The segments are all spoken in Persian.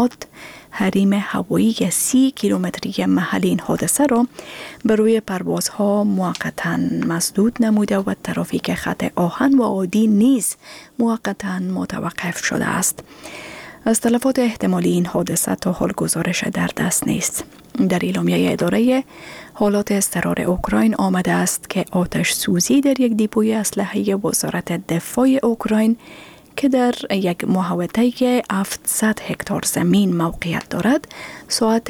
مقامات حریم هوایی 30 کیلومتری محل این حادثه را بر روی پروازها موقتا مسدود نموده و ترافیک خط آهن و عادی نیز موقتا متوقف شده است. از تلفات احتمالی این حادثه تا حال گزارش در دست نیست. در اعلامیه اداره حالات اضطرار اوکراین آمده است که آتش سوزی در یک دیپوی اسلحه وزارت دفاع اوکراین که در یک محوطه 700 هکتار زمین موقعیت دارد ساعت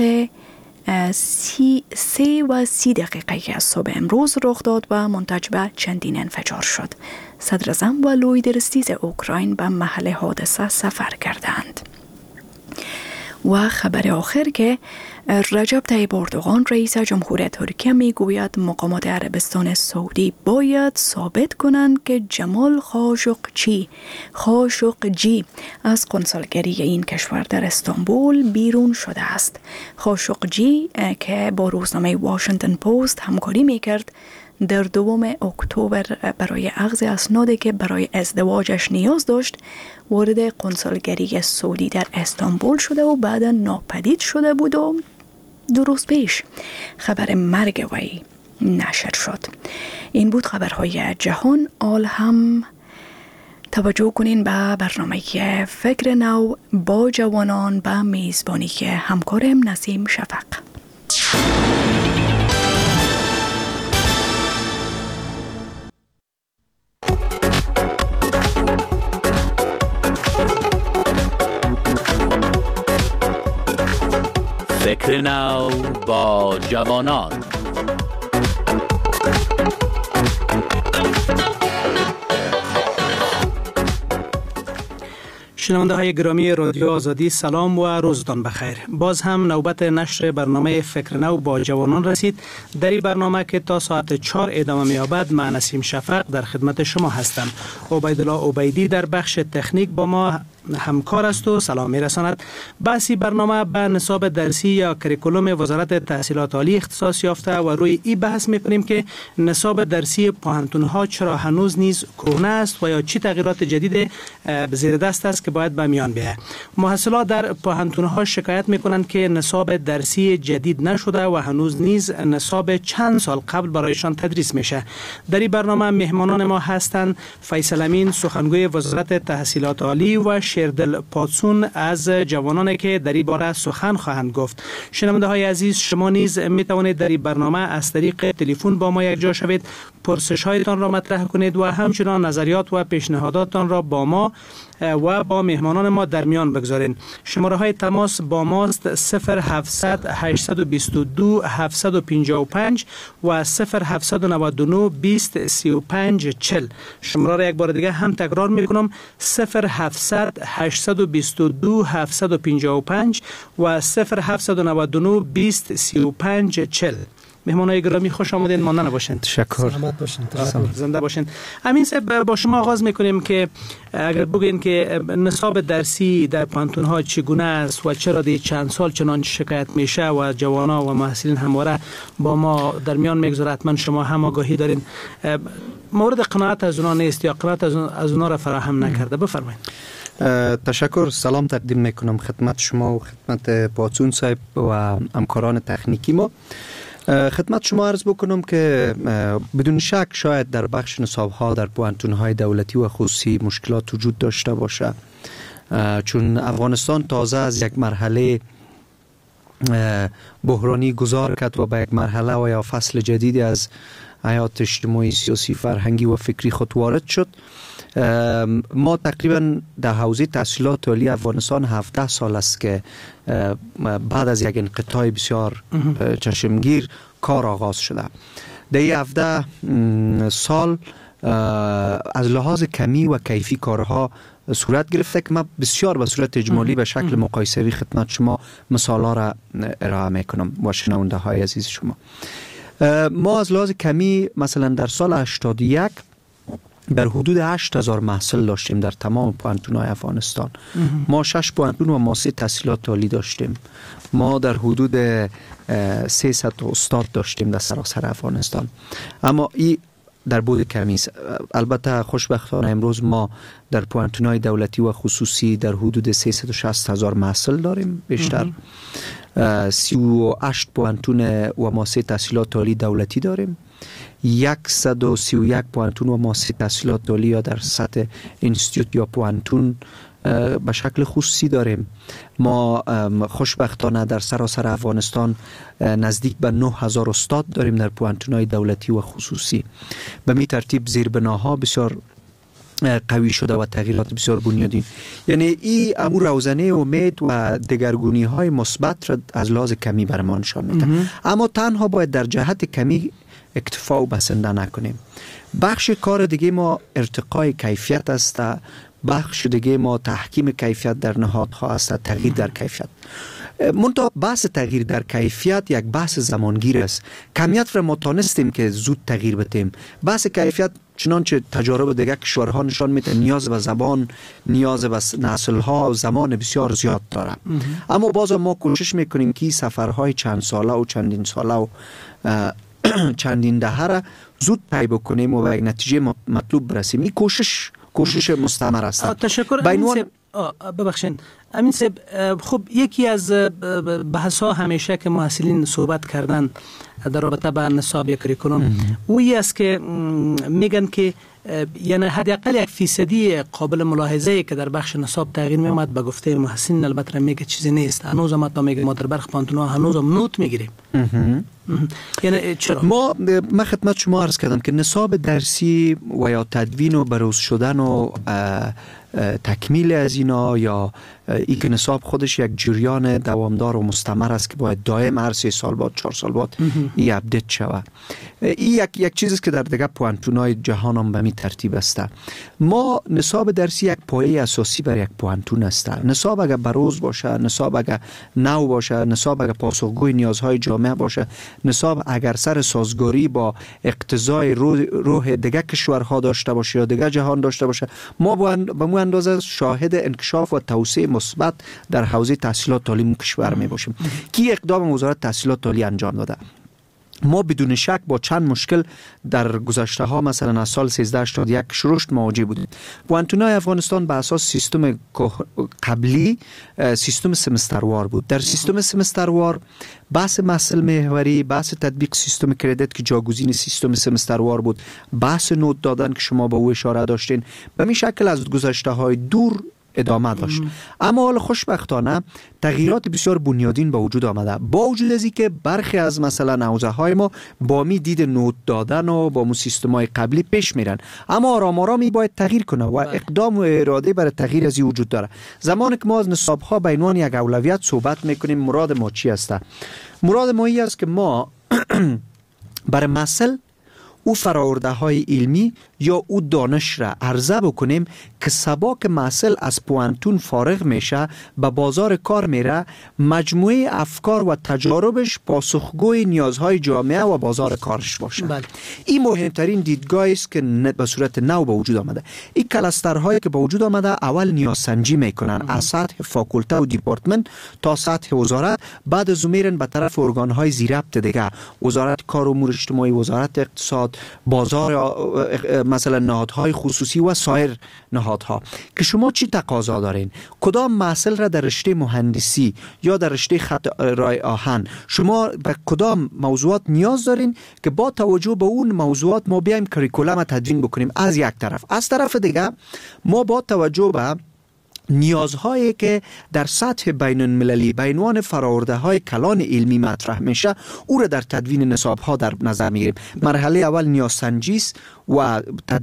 3:30 صبح امروز رخ داد و منتج به چندین انفجار شد. صدر اعظم ولودیمیر اوکراین به محل حادثه سفر کردند. و خبر آخر که رجب طیب اردوغان رئیس جمهور ترکیه میگوید مقامات عربستان سعودی باید ثابت کنند که جمال خاشقجی از قنصلگری این کشور در استانبول بیرون شده است. خاشقجی که با روزنامه واشنگتن پست همکاری میکرد در 2 اکتبر برای اخذ اسنادی که برای ازدواجش نیاز داشت وارد قنصلگری سعودی در استانبول شده و بعدا ناپدید شده بود و 2 روز پیش خبر مرگ وی نشر شد. این بود خبرهای جهان. آل هم توجه کنین به برنامه فکر نو با جوانان به میزبانی همکارم نسیم شفق. فکر نو با جوانان. شنونده های گرامی رادیو آزادی سلام و روزتان بخیر. باز هم نوبت نشر برنامه فکر نو با جوانان رسید. در این برنامه که تا ساعت 4 ادامه می‌یابد من نسیم شفق در خدمت شما هستم. عبیدالله عبیدی در بخش تکنیک با ما همکار است و سلام میرساند. بحثی برنامه به نصاب درسی یا کریکولوم وزارت تحصیلات عالی اختصاص یافته و روی این بحث میکنیم که نصاب درسی پوهنتون‌ها چرا هنوز نیز کهنه است و یا چه تغییرات جدید زیر دست است که باید به میان بیاید. محصلات در پوهنتون‌ها شکایت میکنند که نصاب درسی جدید نشده و هنوز نیز نصاب چند سال قبل برایشان تدریس میشه. در این برنامه مهمانان ما هستند فیصل امین سخنگوی وزارت تحصیلات عالی و شیردل پادسون از جوانانی که در این باره سخن خواهند گفت. شنونده های عزیز، شما نیز می توانید در این برنامه از طریق تلفن با ما یکجا شوید، پرسش هایتان را مطرح کنید و همچنان نظریات و پیشنهاداتتان را با ما و با مهمانان ما در میان بگذارید. شماره های تماس با ماست 0700 822 755 و 0799 20 35 40. شماره را یک بار دیگه هم تکرار میکنم 0700 822 755 و 0799 20 35 40. مهمانای گرامی خوش آمدید. ماندن باشین. تشکر. سلامت باشین. زنده باشین. امین صاحب، با شما آغاز میکنیم که اگر بگین که نصاب درسی در پوهنتون‌ها چگونه است و چرا دی چند سال چنان شکایت میشه و جوانا و محصلین همواره با ما در میان میگذاره. حتما شما هم آگاهی دارین. مورد قناعت از اونا نیست یا قناعت از اونا را فراهم نکرده. بفرمایید. تشکر. سلام تقدیم میکنم خدمت شما و خدمت پادسون صاحب و همکاران تکنیکی ما. خدمت شما عرض بکنم که بدون شک شاید در بخش نصاب‌ها در پوهنتون‌های دولتی و خصوصی مشکلات وجود داشته باشه، چون افغانستان تازه از یک مرحله بحرانی گذار کرد و به یک مرحله و یا فصل جدیدی از حیات اجتماعی، سیاسی، فرهنگی و فکری خود وارد شد. ما تقریبا در حوزه تحصیلات عالی افغانستان 17 سال است که بعد از یک انقطاع بسیار چشمگیر کار آغاز شده. در این 17 سال از لحاظ کمی و کیفی کارها صورت گرفته که من بسیار به صورت اجمالی به شکل مقایسوی خدمت شما مثال‌ها را ارائه میکنم و شنونده های عزیز شما. ما از لحاظ کمی مثلا در سال 81 در حدود 8000 محصل داشتیم در تمام پوهنتون‌های افغانستان. ما 6 پوهنتون و مؤسسه تحصیلات عالی داشتیم. ما در حدود 300 استاد داشتیم در سراسر افغانستان. اما این در بود کمی است. البته خوشبختانه امروز ما در پوانتون‌های دولتی و خصوصی در حدود 360,000 محصل داریم بیشتر. 38 پوانتون و مؤسسه تحصیلات عالی دولتی داریم. 131 پوانتون و مؤسسه تحصیلات عالی یا در سطح اینستیتوت یا پوانتون به شکل خصوصی داریم. ما خوشبختانه در سراسر افغانستان نزدیک به 9,000 استاد داریم در پوانتون‌های دولتی و خصوصی. به می ترتیب زیربناها بسیار قوی شده و تغییرات بسیار بنیادین. یعنی این امور روزنه امید و دگرگونی های مثبت را از لحاظ کمی برمان نشان میده. اما تنها باید در جهت کمی اکتفا و بسنده نکنیم. بخش کار دیگه ما ارتقای کیفیت است، بخش دیگه ما تحکیم کیفیت در نهادها است، تغییر در کیفیت. منتها بحث تغییر در کیفیت یک بحث زمانگیر است. کمیت را ما تانستیم که زود تغییر بدیم. بحث کیفیت چنانچه تجارب دیگر کشورها نشان میده نیاز به زبان، نیاز به نسل‌ها زمان بسیار زیاد داره. اما باز ما کوشش میکنیم که سفرهای چند ساله و چندین ساله و چندین دهه را زود طی بکنیم و به یک نتیجه مطلوب برسیم. این کوشش مستمر است. تشکر. ببخشید امین صاحب، خب یکی از بحث‌ها همیشه که محصلین صحبت کردن در رابطه با نصاب یا کریکولوم وی است که میگن که یعنی حداقل 1% قابل ملاحظه که در بخش نصاب تغییر میامد به گفته محسن البته میگه چیزی نیست. هنوز هم تا میگه ما در برخ پانتونا هنوز هم نوت میگیریم. یعنی چرا؟ ما خدمت شما عرض کردم که نصاب درسی و یا تدوین و بروز شدن و تکمیل از اینا یا ای که نصاب خودش یک جریان دوامدار و مستمر است که باید دائم هر 3 سال بعد 4 سال بعد ای اپدیت شود. این یک چیزی است که در دیگه پوانتون‌های جهان هم به می ترتیب است. ما نصاب درسی یک پایه اساسی بر یک پوانتون است. نصاب اگر بروز باشه، نصاب اگر نو باشه، نصاب اگر پاسخگوی نیازهای جامعه باشه، نصاب اگر سر سازگاری با اقتضای روح دیگه کشورها داشته باشه یا دیگه جهان داشته باشه، ما به مو اندازه شاهد انکشاف و توسعه مثبت در حوزه تحصیلات عالی کشور می باشیم. کی اقدام وزارت تحصیلات عالی انجام داده؟ ما بدون شک با چند مشکل در گذشته ها مثلا از سال 1381 شروع مواجه بودیم. پوانتون‌های افغانستان به اساس سیستم قبلی سیستم سمستروار بود. در سیستم سمستروار بحث محصل محوری، بحث تطبیق سیستم کردیت که جاگزین سیستم سمستروار بود، بحث نوت دادن که شما به او اشاره داشتین، به این شکل از گذشته های دور ادامه داشت. اما حال خوشبختانه تغییرات بسیار بنیادین به وجود آمده. با وجود از اینکه برخی از مثلا حوزه های ما با می دید نوت دادن و با مو سیستم های قبلی پیش میرن، اما آرام آرام باید تغییر کنه و اقدام و اراده برای تغییر از این وجود داره. زمانی که ما از نصاب ها به عنوان یک اولویت صحبت میکنیم، مراد ما چی است؟ مراد ما این است که ما برای محصل او فراورده های علمی یا او دانش را عرضه بکنیم که سباک محصل از پوانتون فارغ میشه، به بازار کار میره، مجموعه افکار و تجاربش پاسخگوی نیازهای جامعه و بازار کارش باشه. این مهمترین دیدگاهی است که به صورت نو به وجود آمده. این کلاسترهایی که به وجود آمده اول نیازسنجی میکنن از سطح فاکولته و دیپارتمنت تا سطح وزارت، بعد از میرن به طرف ارگانهای زیربط دیگه، وزارت کار و امور اجتماعی، وزارت اقتصاد، بازار مثلا نهادهای خصوصی و سایر نهادها که شما چی تقاضا دارین، کدام محصل را در رشته مهندسی یا در رشته خط رای آهن شما به کدام موضوعات نیاز دارین که با توجه به اون موضوعات ما بیایم کریکولم تدوین بکنیم. از یک طرف، از طرف دیگه ما با توجه به نیازهایی که در سطح بین المللی به عنوان فراورده های کلان علمی مطرح میشه او را در تدوین نصاب ها در نظر میگیریم. مرحله اول نیازسنجی است و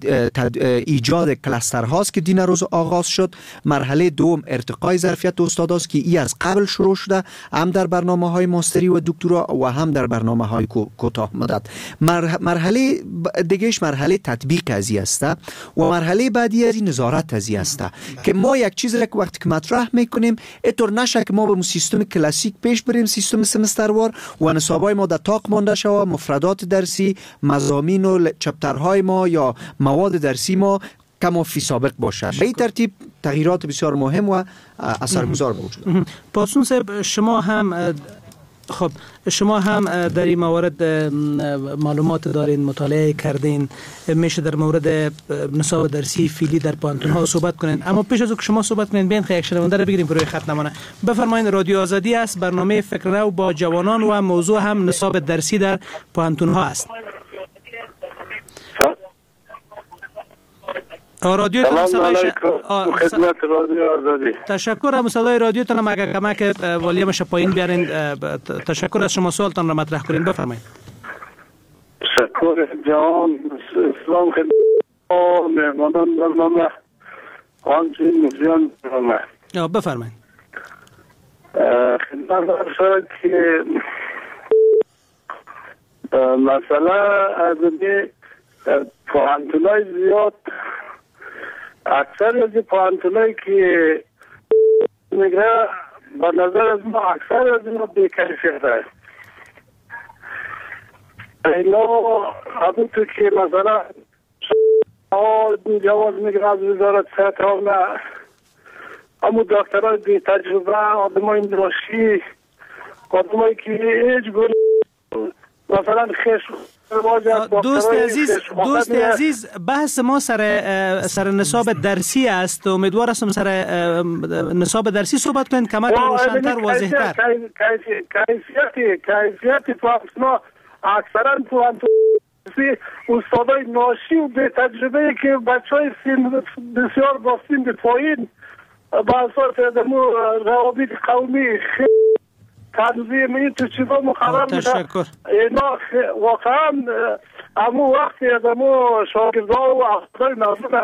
ایجاد کلاستر هاست که دین روز آغاز شد. مرحله دوم ارتقای ظرفیت استاد است که ای از قبل شروع شده، هم در برنامه های ماستری و دکترا و هم در برنامه های کوتاه مدت. مرحله دیگهش مرحله تطبیق ازی است و مرحله بعدی از نظارت ازی است که ما یک چیز را که وقتی که مطرح میکنیم اینطور نشه که ما به سیستم کلاسیک پیش بریم، سیستم سمستروار و نصابای ما در طاق مانده شود، مفردات درسی، مضامین و چپترهای ما یا مواد درسی ما کما فی سابق باشه. به این ترتیب تغییرات بسیار مهم و اثرگذار به وجود. پاسون صاحب، شما هم خب شما هم در این موارد معلومات دارین، مطالعه کردین، میشه در مورد نصاب درسی فعلی در پانتون ها صحبت کنین. اما پیش از او که شما صحبت کنین بین یک شنونده رو بگیریم که روی خط نمونه. بفرمایید. رادیو آزادی است، برنامه فکر نو با جوانان و موضوع هم نصاب درسی در پانتون ها است. رادیو سلام علیکم. خدمت رادیو آزادی. تشکر از صدای رادیو تان. اگر کمک والیومش پایین بیارین. تشکر از شما. سوالتان را مطرح کنین. بفرمایید. تشکر جان. سلام خدمت مهمانان برنامه همچنین مزیان برنامه. بفرمایید. خدمت ارشد که مسئله از پوانتونای زیاد، اکثر از پوانتونایی که میگه با نظر از ما اکثر از ما بی‌کیفیت است. اینا همونطور که مثلا جواز میگه از وزارت صحت ها، اما دکترهای بی تجربه، آدمای ناشی، آدمایی که هیچ گونه مثلا دوست عزیز بحث ما سر نصاب درسی است. امیدوار هستم سر نصاب درسی صحبت کنید کمک روشن‌تر واضح‌تر. کیفیت پانتونا اکثرا پانتونسی استادای ناشی و بی تجربه که بچهای سن بسیار با سن پایین با اساس روابط قومی تنظیم این تو چیزا مخرب میشه. تشکر. اینا واقعا امو وقتی از امو شاگردها و افراد نظر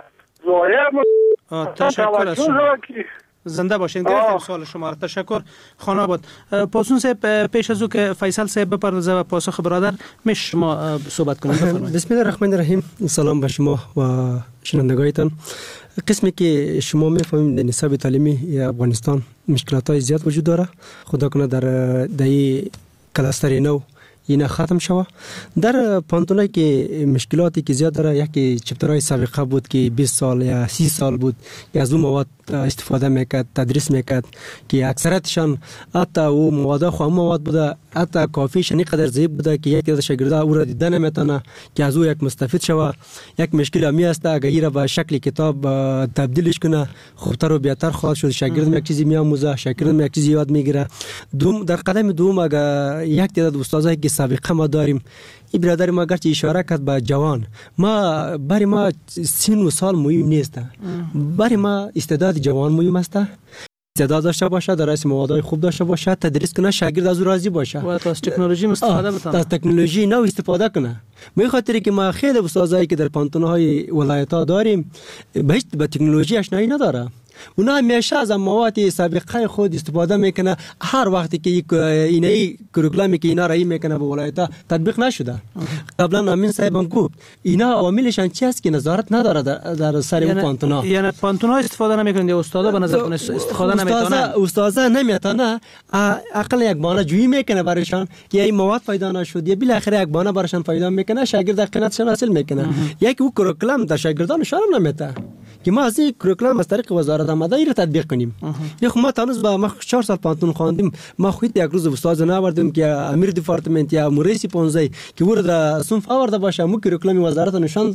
ضایع. تشکر از شما. زنده باشین. گرفتیم سوال شما را. تشکر. خانه آباد. پاسون صاحب پیش از او که فیصل صاحب بپردازه و پاسخ برادر میشه شما صحبت کنید. بسم الله الرحمن الرحیم. سلام به شما و شنوندگانتان. قسمی که شما میفهمید در نصاب تعلیمی افغانستان مشکلات‌های زیاد وجود داره. خدا کنه در دهه کلاستر نو اینا ختم شوه. در پانتونایی که مشکلاتی که زیاد داره، یکی چپترهای سابقه بود که 20 سال یا 30 سال بود که از اون مواد استفاده میکرد، تدریس میکرد که اکثرتشان حتی او مواد خام مواد بوده، حتی کافیش اینقدر ضعیف بوده که یکی از شاگردها او را دیدن نمیتونه که از او یک مستفید شوه. یک مشکل امی است اگر این را به شکل کتاب تبدیلش کنه خوبتر و بهتر خواهد شد. شاگرد یک چیزی میآموزه، شاگرد یک چیزی یاد میگیره. در قدم دوم اگر یک تعداد استادایی که سابقه ما داریم، این برادر ما گرچه اشاره کرد به جوان، ما برای ما سن و سال مهم نیست، برای ما استعداد جوان مهم است. استعداد داشته باشه، درس موادهای خوب داشته باشه، تدریس کنه، شاگرد از او راضی باشه و از تکنولوژی استفاده بکنه. از تکنولوژی نو استفاده کنه. به خاطر که ما خیلی استادایی که در پانتون‌های ولایت‌ها داریم به تکنولوژی آشنایی نداره. اونا همیشه از مواد سابقه خود استفاده میکنه. هر وقتی که اینایی کریکولامی که اینا رای میکنه به ولایت‌ها تطبیق نشده. قبلا امین صاحب گفت اینا عواملشان چی است که نظارت نداره در سر اون پانتونا. یعنی پانتونا استفاده نمیکنند یا استادا به نظر استفاده نمیتونن. استادا نمیتونه. عقل یک بهانه جویی میکنه برایشان که این مواد پیدا نشد یا بالاخره یک بهانه برایشان پیدا میکنه، شاگرد قناعتشان حاصل میکنه. یک او کریکولم در شاگردانشان نمیته که ما از این کریکولم از طریق وزارت آماده را تطبیق کنیم. خب ما تانوز با ما 4 سال پانتون خواندیم، ما خودت یک روز استاد ناوردیم که امیر دپارتمنت یا مریس پونزی که ورده صنف آورده باشه، مو کریکولم وزارت نشان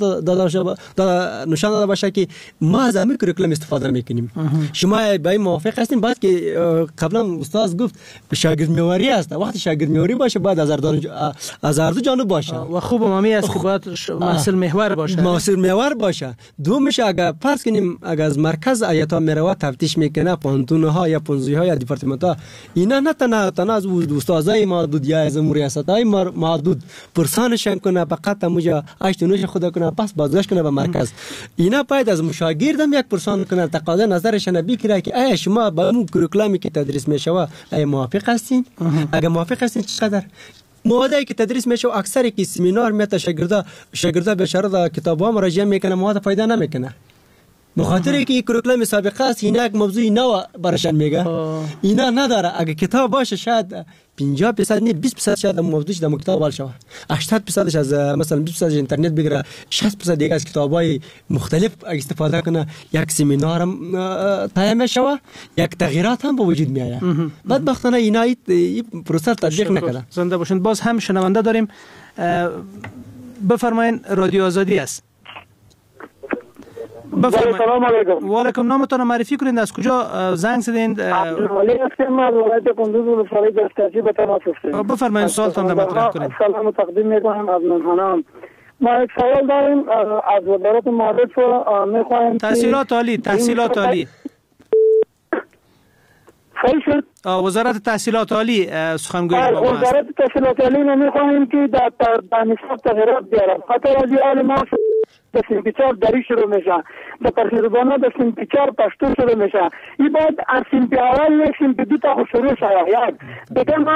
داده باشه که ما از همین کریکولم استفاده میکنیم. شما با این موافق هستین؟ بعد که قبلا استاد گفت شاگرد میواری است، وقتی شاگرد میواری باشه بعد از هر دو جانب باشه و خوب مامی است که باید محصول محور باشه. محصول محور باشه. دومش اگر فرض کنیم اگر از مرکز ایتا میره تفتیش میکنه پانتون ها یا پونزی ها یا دپارتمنت ها، اینا نه تنها از استادای محدود یا از ریاستای محدود پرسانشان کنه، فقط موجا اشتونوش خدا کنه پس بازگشت کنه به مرکز. اینا باید از مشاگردم یک پرسان کنه، تقاضا نظرشان بگیره که آیا شما با اون کریکولامی که تدریس میشه آیا موافق هستین؟ اگر موافق هستین چقدر موادی که تدریس میشه اکثر کی سمینار میته شاگردا به شرط کتابا مراجعه میکنه، مواد پیدا نمیکنه. بخاطر که این کریکولم سابقه است، اینا یک موضوع نو برشان میگه، اینا نداره. اگه کتاب باشه شاید 50% نه 20% شاید موضوعش در کتاب وال شود، 80% از مثلا 20% اینترنت بگیره، 60% دیگه از کتابای مختلف استفاده کنه، یک سمینار هم تایم میشه، یک تغییرات هم به وجود میاد. بدبختانه اینا این پروسه تطبیق نکرده. زنده باشین. باز هم شنونده داریم. بفرمایین، رادیو آزادی است. سلام علیکم. و علیکم. نامتون معرفی کنید، از کجا زنگ زدین؟ عبدالولی هستم از ولایت کندوز ولسوالی دسترسی به تماس هستم. بفرمایید سوالتون رو مطرح کنید. سلام تقدیم میکنم از مهمانان. ما یک سوال داریم از وزارت معارف میخوایم تحصیلات عالی وزارت تحصیلات عالی سخنگوی ما هست. وزارت تحصیلات عالی میخوایم که در نصاب تغییرات بیاره. خاطر از حال ما به سنپیچار دری شروع میشه، به ترخیربانه به سنپیچار پشتو شروع میشه. این باید از سنپی اول یک سنپی دو تا شروع شود. دیگه ما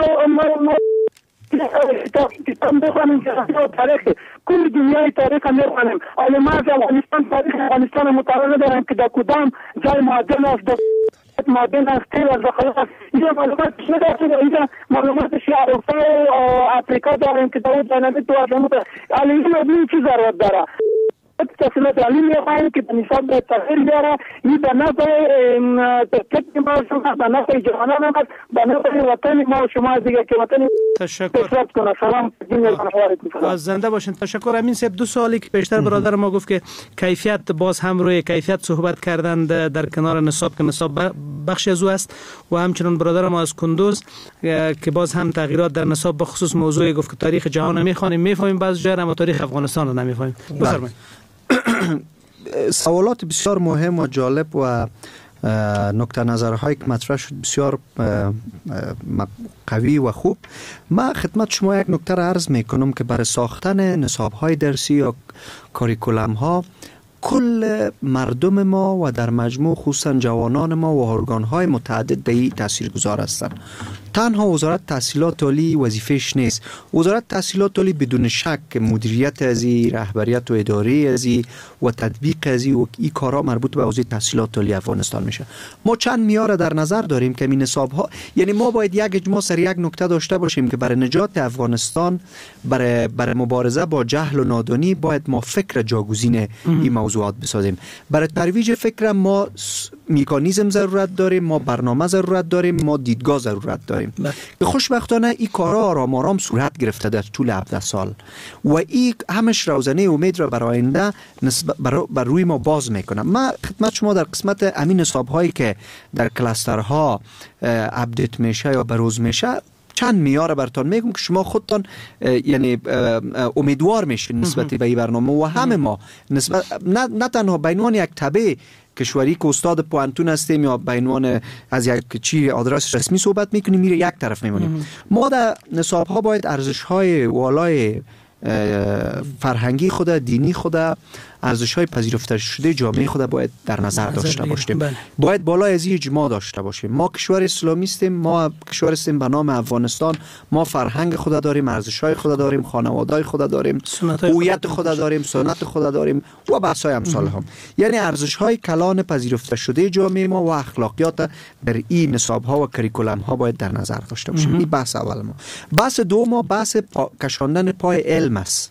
کتاب بخوانیم که تاریخ کل دنیای تاریخ میخوانیم. حالا ما از تاریخ افغانستان مطالعه داریم که در کدام جای معدن است، معدن است، تیل است، ذخایر است. اینجا معلومات نداره. اینجا معلومات اروپا و افریقا داریم که در دینامیک تو آسمون. حالا این چی ضرورت داره؟ تحصیلات عالی میخواهیم که نصاب به تغییر بیاره. این به نفع تکنیک ما شما، به نفع جوانان ما، به نفع وطن ما شما دیگه که وطن پیشرفت کنه. سلام. از زنده باشین. تشکر. امین صاحب، دو سوالی که پیشتر برادر ما گفت که کیفیت، باز هم روی کیفیت صحبت کردند در کنار نصاب که نصاب بخشی از او است، و همچنین برادر ما از کندوز که باز هم تغییرات در نصاب به خصوص موضوعی گفت که تاریخ جهان میخوانیم، میفهمیم بعضی جا، اما تاریخ افغانستان رو نمیفهمیم. بفرمایید. سوالات بسیار مهم و جالب و نکته نظرهایی که مطرح شد بسیار قوی و خوب. من خدمت شما یک نکته را عرض میکنم که برای ساختن نصاب‌های درسی یا کاریکولم‌ها کل مردم ما و در مجموع خصوصا جوانان ما و ارگان‌های متعدد به این تاثیرگذار هستند. تنها وزارت تحصیلات عالی وظیفه‌اش نیست. وزارت تحصیلات عالی بدون شک مدیریت ازی، رهبریت و اداره ازی و تطبیق ازی و این کارا مربوط به حوزه تحصیلات عالی افغانستان میشه. ما چند معیار در نظر داریم که این نصاب‌ها، یعنی ما باید یک اجماع سر یک نکته داشته باشیم که برای نجات افغانستان، برای مبارزه با جهل و نادانی باید ما فکر جاگزین این موضوعات بسازیم. برای ترویج فکر ما مکانیزم ضرورت داریم، ما برنامه ضرورت داریم، ما دیدگاه ضرورت داریم. که خوشبختانه این کارا آرام آرام صورت گرفته در طول 17 سال و این همش روزنه امید را برای آینده بر روی ما باز میکنه. من خدمت شما در قسمت امین نصاب هایی که در کلاسترها اپدیت میشه یا بروز میشه چند معیار براتون میگم که شما خودتان یعنی امیدوار میشین نسبت به این برنامه و همه ما نسبت نه تنها به عنوان یک تبع کشوری که استاد پوانتون هستیم یا به عنوان از یک چی آدرس رسمی صحبت میکنیم میره یک طرف میمونیم. ما در نصاب ها باید ارزش های والای فرهنگی خود، دینی خود، ارزش های پذیرفته شده جامعه خود باید در نظر داشته باشیم. باید بالای از این اجماع داشته باشیم. ما کشور اسلامی هستیم، ما کشور هستیم به نام افغانستان، ما فرهنگ خود داریم، ارزش های خود داریم، خانواده خود داریم، هویت خود داریم، سنت خود داریم و بحث های امثال هم. یعنی ارزش های کلان پذیرفته شده جامعه ما و اخلاقیات در این نصاب ها و کریکولم ها باید در نظر داشته باشیم. این بحث اول ما. بحث دوم بحث کشاندن پای علم است.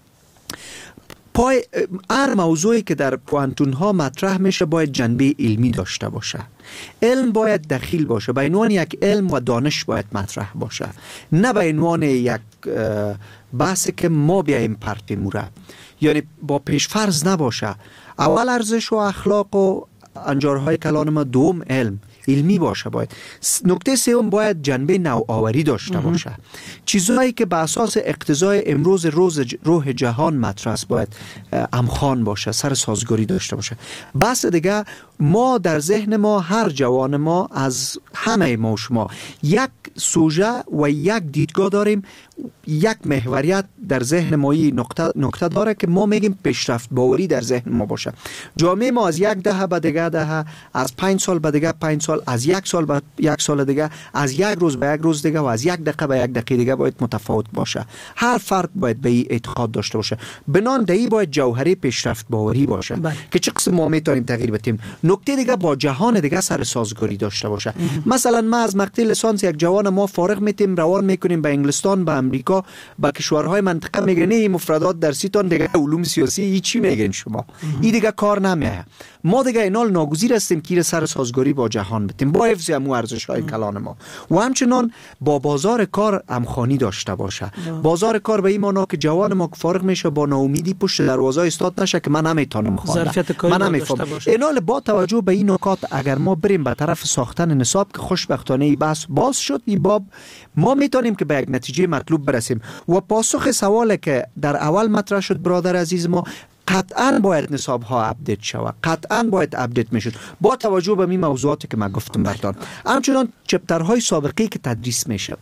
هر موضوعی که در پوانتون ها مطرح میشه باید جنبه علمی داشته باشه. علم باید دخیل باشه، به عنوان یک علم و دانش باید مطرح باشه، نه به عنوان یک بحثی که ما بیاییم پرتیم موره، یعنی با پیشفرض نباشه. اول ارزش و اخلاق و انجارهای کلان ما، دوم علمی باشه. باید نکته سوم باید جنبه نوآوری داشته باشه. چیزهایی که به اساس اقتضای امروز روح جهان مطرح است باید امخوان باشه، سر سازگاری داشته باشه. بحث دیگه، ما در ذهن ما هر جوان ما از همه ما شما یک سوژه و یک دیدگاه داریم یک محوریت در ذهن ما نکته داره که ما میگیم پیشرفت باوری در ذهن ما باشه. جامعه ما از یک دهه به دیگه دهه، از 5 سال به دیگه 5 سال، از 1 سال به 1 سال دیگه، از 1 روز به 1 روز دیگه و از 1 دقیقه به 1 دقیقه دیگه باید متفاوت باشه. هر فرد باید به این اعتقاد داشته باشه. بنان دایی باید جوهره پیشرفت باوری باشه که چه قسم ما میتونیم تغییر بدیم. نکته دیگه با جهان دیگه سر سازگاری داشته باشه. مثلا ما از مقطع لیسانس یک جوان ما فارغ میتیم روان میکنیم به انگلستان، به امریکا، به کشورهای منطقه، میگن این مفردات درسی تان دیگه علوم سیاسی هیچی میگن شما، این دیگه کار نمیه. ما دیگه اینال ناگزیر هستیم که سر سازگاری با جهان بدیم با حفظ امو ارزش‌های کلان ما و همچنان با بازار کار همخوانی داشته باشه. بازار کار به این معنا که جوان ما فارغ میشه با ناامیدی پشت دروازه ایستاد نشه که من نمیتونم خواندن، من نمیفهم. اینال با توجه به این نکات اگر ما بریم به طرف ساختن نصاب که خوشبختانه این بحث باز شد، این باب ما میتونیم که به یک نتیجه مطلوب برسیم. و پاسخ سوالی که در اول مطرح شد برادر عزیز ما، قطعاً باید نصاب ها اپدیت شود، قطعاً باید اپدیت میشد با توجه به این موضوعاتی که من گفتم براتون. همچنان چپترهای سابقی که تدریس میشه،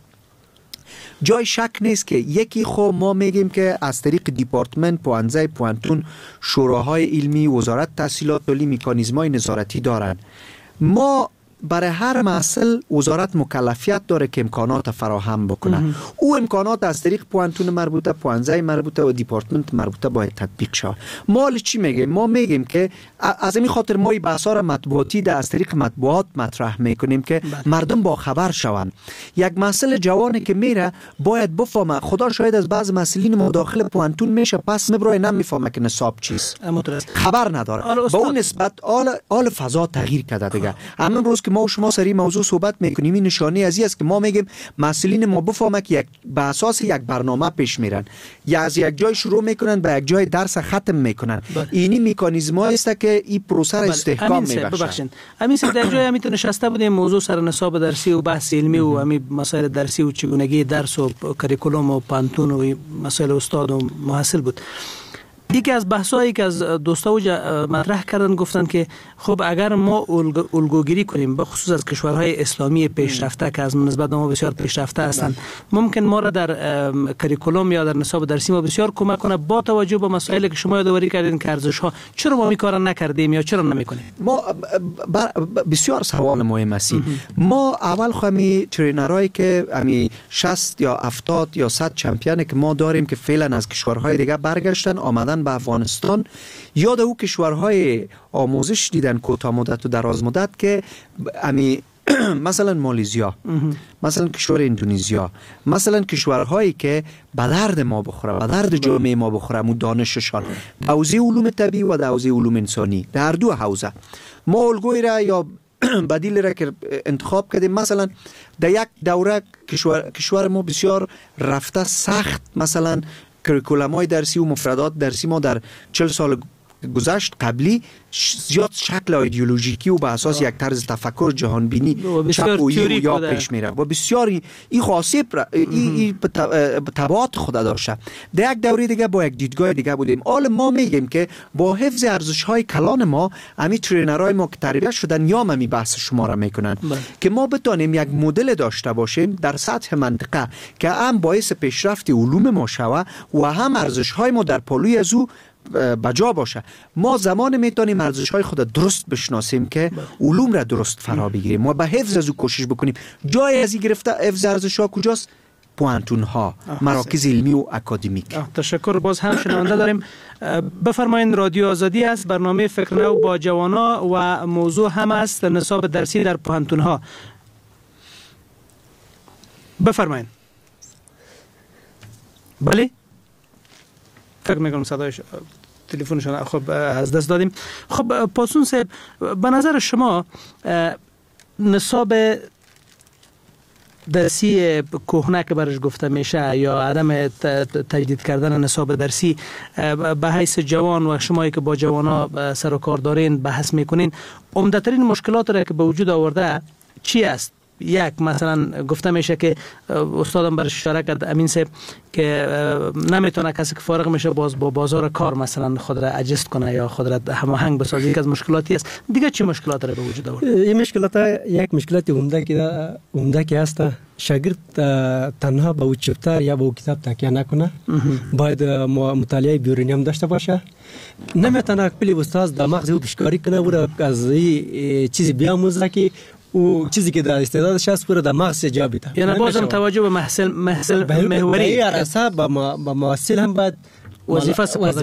جای شک نیست که یکی خب ما میگیم که از طریق دیپارتمنت، پوانزه، پوانتون، شوراهای علمی، وزارت تحصیلات عالی مکانیزم‌های نظارتی دارن. ما برای هر محصل وزارت مکلفیت داره که امکانات فراهم بکنه. او امکانات از طریق پوانتون مربوطه، پوانزه مربوطه و دیپارتمنت مربوطه باید تطبیق شود. ما چی میگیم؟ ما میگیم که از این خاطر ما این بحث‌ها مطبوعاتی ده از طریق مطبوعات مطرح میکنیم که مردم با خبر شوند. یک محصل جوانی که میره باید بفهمه، خدا شاید از بعض مسئولین مداخل پوانتون میشه پس میبره نمیفهمه که نصاب چیست، خبر نداره. با اون نسبت آل فضا تغییر کرده دیگه. همین روز ما و شما سری موضوع صحبت میکنیم، این نشانه از این است که ما میگیم مسئولین ما بفهمه که به اساس یک برنامه پیش میرن، یا از یک جای شروع میکنن به یک جای درس ختم میکنن. اینی مکانیزم است که این پروسه را استحکام میبخشه. ببخشید همین سر در جای همین نشسته بودیم موضوع سر نصاب درسی و بحث علمی و همین مسائل درسی و چگونگی درس و کریکولوم و پانتون و مسائل استاد و محصل بود. یکی از بحثایی که از دوستا مطرح کردن گفتن که خب اگر ما الگوگیری کنیم به خصوص از کشورهای اسلامی پیشرفته که از نسبت ما بسیار پیشرفته هستند، ممکن ما را در کریکولوم یا در نصاب درسی ما بسیار کمک کنه با توجه به مسائلی که شما یادآوری کردین که ارزش ها چرا ما میکارن نکردیم یا چرا نمیکنیم. ما بسیار سوال مهم است. ما اول خمی ترینرایی که امی 60 یا 70 یا 100 چمپیون که ما داریم که فعلا از کشورهای دیگه برگشتن آمدن به افغانستان، یاد او کشورهای آموزش دیدن کوتاه مدت و دراز مدت که امی مثلا مالزیا، مثلا کشور اندونزیا، مثلا کشورهایی که به درد ما بخوره، به درد جامعه ما بخوره، مو دانششان حوزه علوم طبیعی و حوزه علوم انسانی در دو حوزه ما الگوی را یا بدیل را که انتخاب کردیم. مثلا در یک دوره کشور ما بسیار رفته سخت، مثلا کریکولم‌های درسی و مفردات درسی ما در 40 سال گذشت قبلی زیاد شکل ایدئولوژیکی و به اساس یک طرز تفکر جهان بینی چپویی یا پیش میره و بسیاری این خاصیت این تبعات خود داشته. در یک دوره دیگه با یک دیدگاه دیگه بودیم. حال ما میگیم که با حفظ ارزش‌های کلان ما، امی ترینرهای ما که تربیت شدن یا می بحث شما را میکنن که ما بتونیم یک مدل داشته باشیم در سطح منطقه که هم باعث پیشرفت علوم ما شود و هم ارزش‌های ما در پالوی از او بجا باشه. ما زمان میتونیم ارزش‌های خود درست بشناسیم که علوم را درست فرا بگیریم و به حفظ از او کوشش بکنیم. جای از این گرفته حفظ ارزش‌ها کجاست؟ پوانتون ها، مراکز علمی و اکادمیک. تشکر. باز هم شنونده داریم. بفرمایید. رادیو آزادی است، برنامه فکر نو با جوانا و موضوع هم است نصاب درسی در پوانتون ها. بفرمایید. بله، فکر میکنم صدایش تلفنشون خب از دست دادیم. خب پاسون صاحب، به نظر شما نصاب درسی کهنه که برش گفته میشه یا عدم تجدید کردن نصاب درسی به حیث جوان و شمایی که با جوانا سر و کار دارین بحث میکنین، عمده‌ترین مشکلات را که به وجود آورده چی است؟ یک مثلا گفته میشه که استادم برش اشاره کرد امین صاحب که نمیتونه کسی که فارغ میشه باز با بازار کار مثلا خود را اجست کنه یا خود را هماهنگ بسازه، یک از مشکلاتی است. دیگه چه مشکلات را به وجود آورد؟ این مشکلات یک مشکلات عمده که هست شاگرد تنها به چپتر یا به کتاب تکیه نکنه، باید مطالعه بیرونی هم داشته باشه. نمیتونه کلی استاد در مغز او پیشکاری کنه و از چیزی بیاموزه که او چیزی که در استعدادش هست پورا در مغز جا بیده. یعنی بازم توجه به محصل محوری عرصه با محصل هم باید وظیفه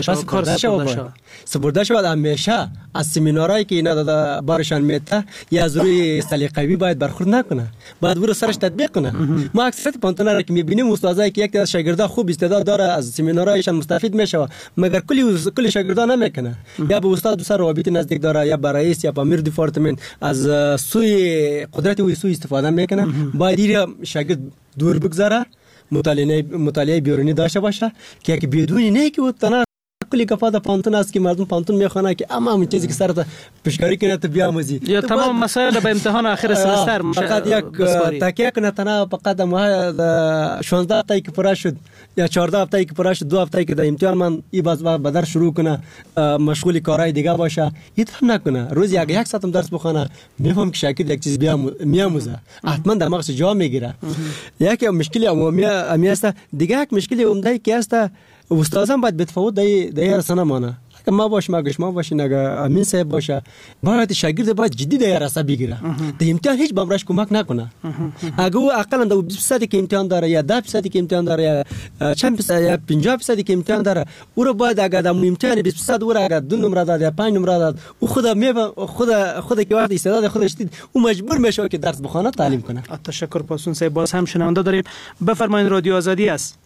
سپرده شود. همیشه از سمینارهایی که اینا داده بارشان میته یا از روی سلیقه‌ای باید برخورد نکنه، باید برو سرش تطبیق کنه. ما اکثریت پانتونا را که میبینیم استادایی که یک از شاگردا خوب استعداد داره از سمینارهایشان مستفید میشه، مگر کلی شاگردا نمیکنه. یا به استاد سر رابطه نزدیک داره یا به رئیس یا به امیر دیپارتمنت از سوی قدرت او سوی استفاده میکنه. باید این شاگرد دور بگذاره، مطالعه بیرونی داشته باشه که بدونی نه که تنها کلی کفاده پانتون است که مردم پانتون میخونه که اما همون چیزی که سرت پیشکاری کنه تو بیاموزی یا تمام مسائل به امتحان آخر سمستر فقط یک تکیه کنه تنها فقط 16 هفته که پورا شد یا 14 هفته که پورا شد 2 هفته که در امتحان من این باز بدر شروع کنه مشغول کارهای دیگه باشه، این نکنه. روز یک ساعت هم درس بخونه میفهم که شاگرد یک چیز میاموزه حتما در مغز جا میگیره. یک مشکلی عمومی است. دیگه یک مشکلی عمده که است استادان باید بتفاوت در رسانه مانه. اگه ما باشیم اگه امین صاحب باشه باید شاگرد باید جدی در رسانه بگیره، در امتحان هیچ بامرش کمک نکنه. اگه او اقلا در 20% که امتحان داره یا 10% که امتحان داره یا چند درصد یا 50% که امتحان داره، او رو باید اگه در امتحان 20% او را اگه 2 نمره داد یا 5 نمره داد، او خود که وقت استعداد خودش دید او مجبور میشه که درس بخونه تعلیم کنه. تشکر پاسون صاحب. باز هم شنونده داریم. بفرمایید، رادیو آزادی است.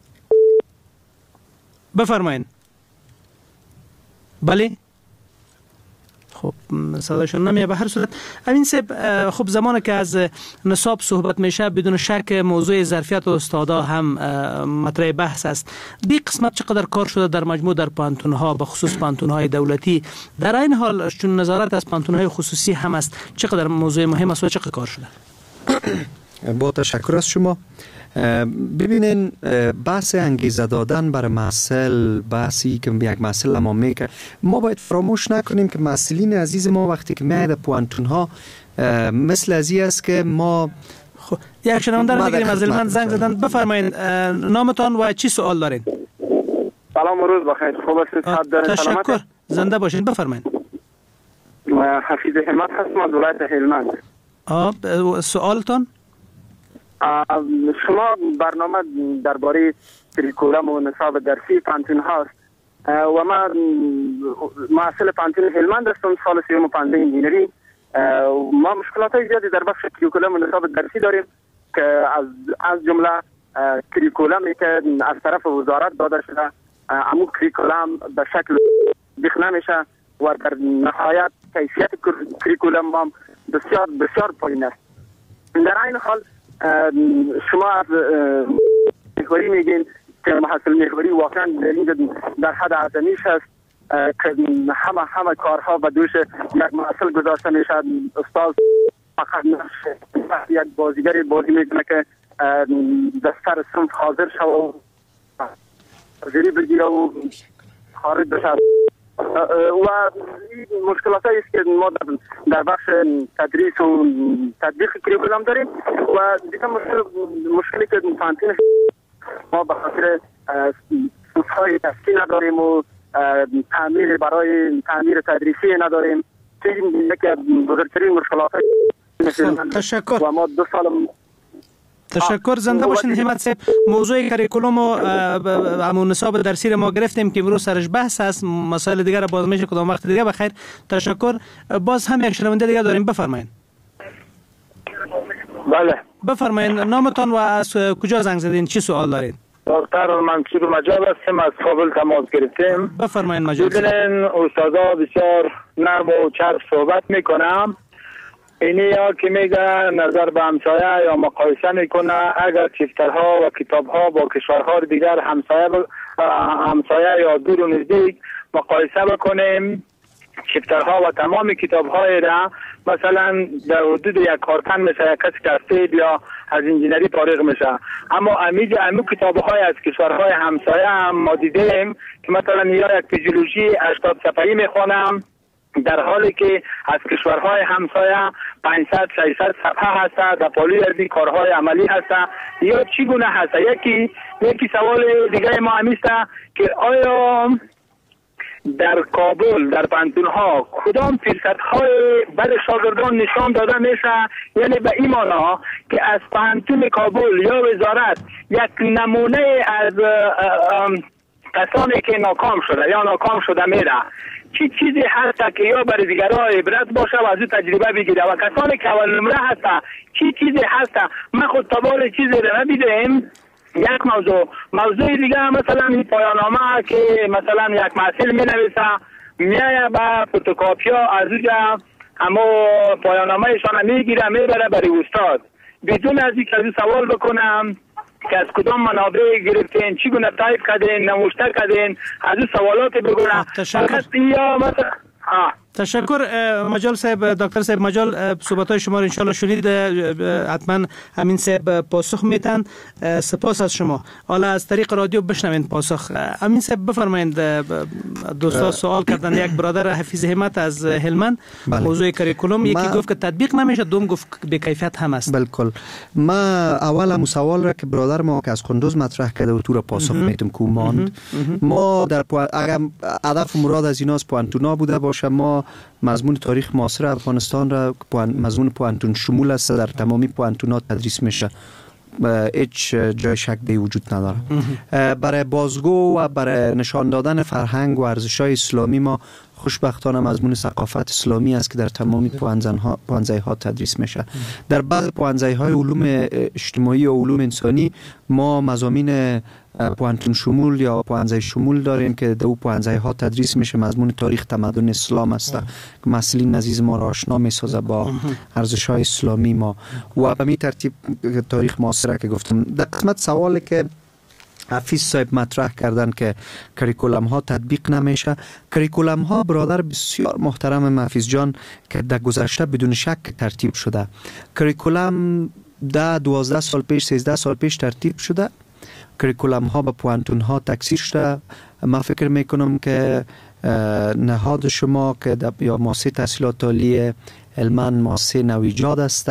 بفرمایید. بله خب صداشون نمیاد. به هر صورت امین صاحب، خب زمانی که از نصاب صحبت میشه بدون شک موضوع ظرفیت استادا هم مطرح بحث است. بی قسمت چقدر کار شده در مجموع در پانتون‌ها به خصوص پانتون‌های دولتی، در این حال چون نظارت از پانتون‌های خصوصی هم است، چقدر موضوع مهم است و چقدر کار شده؟ با تشکر از شما. ببینین بحث انگیزه دادن برای محصل، بحثی که یک محصل ما میکنه، ما باید فراموش نکنیم که محصلین عزیز ما وقتی که میاید پوانتون ها مثل ازی است که ما یک شنونده رو بگیریم از علمان زنگ زدن. بفرمایید نامتان و چی سوال دارین؟ سلام و روز بخیر. خوب هستید؟ تشکر، زنده باشین. بفرمایید. حفیظ همت هستم از ولایت هلمند. سوالتان؟ شما برنامه درباره کریکولم و نصاب درسی پانتون هاست و من محصل پانتون هلمند هستم، سال سیوم پانزده انجینری. ما مشکلات زیادی در بخش کریکولم و نصاب درسی داریم که از جمله کریکولمی که از طرف وزارت داده شده، امو کریکولم به شکل بیخ نمیشه و در نهایت کیفیت کریکولم هم بسیار بسیار پایین است. در این حال شما از محوری میگین که محصل محوری واقعا در حد اعظمیش هست که همه کارها به دوش یک محصل گذاشته میشه. استاد فقط یک بازیگری بازی میکنه که دستر صنف حاضر شد و حاضری بگیره و خارج بشه و مشکلات است که ما در بخش تدریس و تطبیق کریکولم داریم و دیگه مشکلی که پانتون ما به خاطر صفحای دستی نداریم و تعمیر برای تعمیر تدریسی نداریم که یکی از بزرگترین مشکلات تشکر و ما 2 سال تشکر. زنده باشین همت صاحب. موضوع کریکولوم و همون نصاب درسی رو ما گرفتیم که امروز سرش بحث است. مسائل دیگر باز میشه کدام وقت دیگه. بخیر، تشکر. باز هم یک شنونده دیگه داریم. بفرمایید. بله بفرمایید نامتان و از کجا زنگ زدین، چی سوال دارین؟ دکتر منصور مجاب هستم، از کابل تماس گرفتیم. بفرمایید مجاب. ببینین استادا بسیار نرم و چرب صحبت میکنم. اینی یا که میگه نظر به همسایه یا مقایسه میکنه، اگر چفترها و کتابها با کشورها دیگر همسایه یا دور و نزدیک مقایسه بکنیم، چپترها و تمام کتاب‌های را مثلا در حدود یک کارتن مثل کسی که یا از انجینری فارغ میشه. اما امی کتاب‌های از کشورهای همسایه هم ما دیدیم که مثلا یا یک فیزیولوژی 80 صفحه‌ای میخوانم، در حالی که از کشورهای همسایه 500 600 صفحه هست، در پالوی ارزی کارهای عملی هست. یا چگونه هست؟ یکی سوال دیگه ما همیست که آیا در کابل در پانتون‌ها کدام فرصت‌های برای شاگردان نشان داده میشه؟ یعنی به این معنا که از پانتون کابل یا وزارت یک نمونه از کسانی که ناکام شده میره، چی چیزی هست که یا برای دیگرها عبرت باشه و از او تجربه بگیره؟ و کسانی که اول نمره هست چی چیزی هست؟ من خود تبار چیزی رو ندیدم. یک موضوع دیگه مثلا این پایان‌نامه که مثلا یک محصل می نویسه میایه با فوتوکاپیا از اوجا اما پایان‌نامه ایشان میگیره میبره برای استاد بدون از اینکه از سوال بکنم که از کدام منابع گرفتین، چگونه تایپ کردین، نوشته کردین، از این سوالات بگویم. تشکر مجال صاحب. دکتر صاحب مجال صحبت‌های شما رو انشالله شنید، حتما همین صاحب پاسخ میتن. سپاس از شما. حالا از طریق رادیو بشنوین پاسخ. همین صاحب بفرمایید. دوستا سوال کردن، یک برادر حفیظ همت از هلمند موضوع کریکولوم، یکی گفت که تطبیق نمیشه، دوم گفت به کیفیت هم است. بالکل. ما اول سوال را که برادر ما که از کندوز مطرح کرده و تو را پاسخ میتم که ماند. ما در اگر هدف مراد از ایناست پوانتونا بوده باشه، ما مضمون تاریخ معاصر افغانستان را مضمون پوانتون شمول است، در تمامی پوانتونا تدریس میشه، هیچ جای شک به وجود نداره. برای بازگو و برای نشان دادن فرهنگ و ارزش‌های اسلامی ما خوشبختانه مضمون ثقافت اسلامی است که در تمامی پوانزه‌ها تدریس میشه. در بعض پوانزه‌های علوم اجتماعی و علوم انسانی ما مضامین پوانتون شمول یا پوانزه شمول داریم که در او پوانزه‌ها تدریس میشه. مضمون تاریخ تمدن اسلام است که مسئولین عزیز ما را آشنا میسازه با ارزش‌های اسلامی ما و به می ترتیب تاریخ معاصر که گفتم. در قسمت سوالی که حفیظ صاحب مطرح کردن که کریکولم ها تطبیق نمیشه، کریکولم ها برادر بسیار محترم حفیظ جان که در گذشته بدون شک ترتیب شده. کریکولم 12 سال پیش 13 سال پیش ترتیب شده. کریکولم ها به پوانتون ها تکثیر شده. من فکر میکنم که نهاد شما که یا مؤسسه تحصیلات عالی هلمند مؤسسه نویجاد است،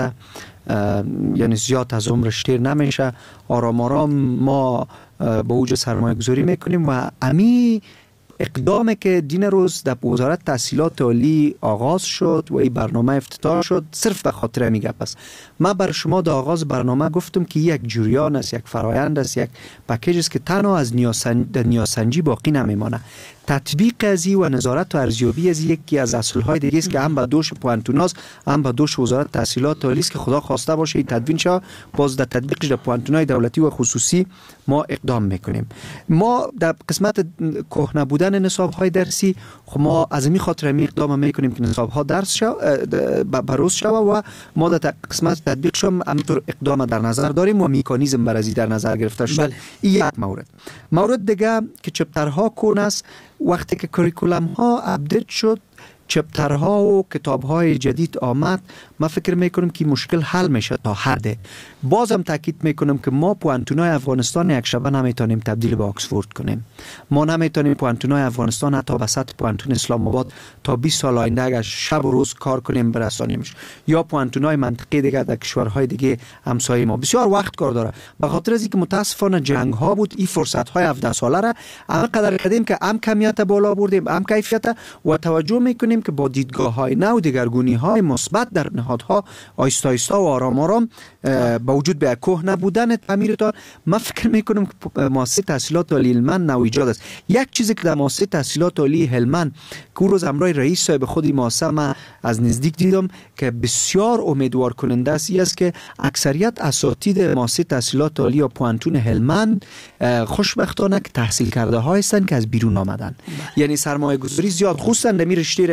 یعنی زیاد از عمرش دیر نمیشه. آرام آرام ما به اوج سرمایه گذاری میکنیم و امی اقدامی که دین روز در وزارت تحصیلات عالی آغاز شد و این برنامه افتتاح شد صرف به خاطر می گپ است. من بر شما در آغاز برنامه گفتم که یک جریان است، یک فرایند است، یک پکیج است که تنها از نیازسنجی باقی نمیمانه. تطبیق از و نظارت و ارزیابی از یکی از اصولهای دیگه است که هم به دوش پوانتوناست هم به دوش وزارت تحصیلات عالی است که خدا خواسته باشه این تدوین شه. باز در تطبیقش در پوانتونای دولتی و خصوصی ما اقدام میکنیم. ما در قسمت کهنه بودن نصاب‌های درسی ما از این خاطر اقدام میکنیم که نصاب‌ها درس شو بروز شو و ما در قسمت تطبیقش هم همینطور اقدام در نظر داریم و مکانیزم برای در نظر گرفته شد. این یک مورد دیگه که چپترها کون است. وقتی که کریکولم ها اپدیت شد، چپترها و کتاب‌های جدید آمد، ما فکر میکنم که مشکل حل میشه تا حد. بازم تاکید میکنم که ما پوانتونای افغانستان یک شبه نمیتونیم تبدیل به آکسفورد کنیم. ما نمیتونیم پوانتونای افغانستان حتی به سطح پوانتون اسلام آباد تا 20 سال آینده اگر شب و روز کار کنیم برسانیمش، یا پوانتونای منطقه دیگه در کشورهای دیگه همسایه ما بسیار وقت کار داره. به خاطر از اینکه متاسفانه جنگ ها بود، این فرصت های 17 ساله را انقدر کردیم که هم کمیت بالا بردیم هم کیفیت و توجه میکنیم که با دیدگاه های نو دگرگونی های مثبت در نهادها آیستا آیستا و آرام آرام با وجود به کهنه بودن تعمیرتان، من فکر میکنم که مؤسسه تحصیلات عالی هلمند نویجاد است. یک چیزی که در مؤسسه تحصیلات عالی هلمند که روز همراه رئیس صاحب خودی مؤسسه من از نزدیک دیدم که بسیار امیدوار کننده است، این است که اکثریت اساتید مؤسسه تحصیلات عالی یا پوانتون هلمند خوشبختانه که تحصیل کرده ها هستند که از بیرون آمدن. یعنی سرمایه گذاری زیاد خصوصا در رشته که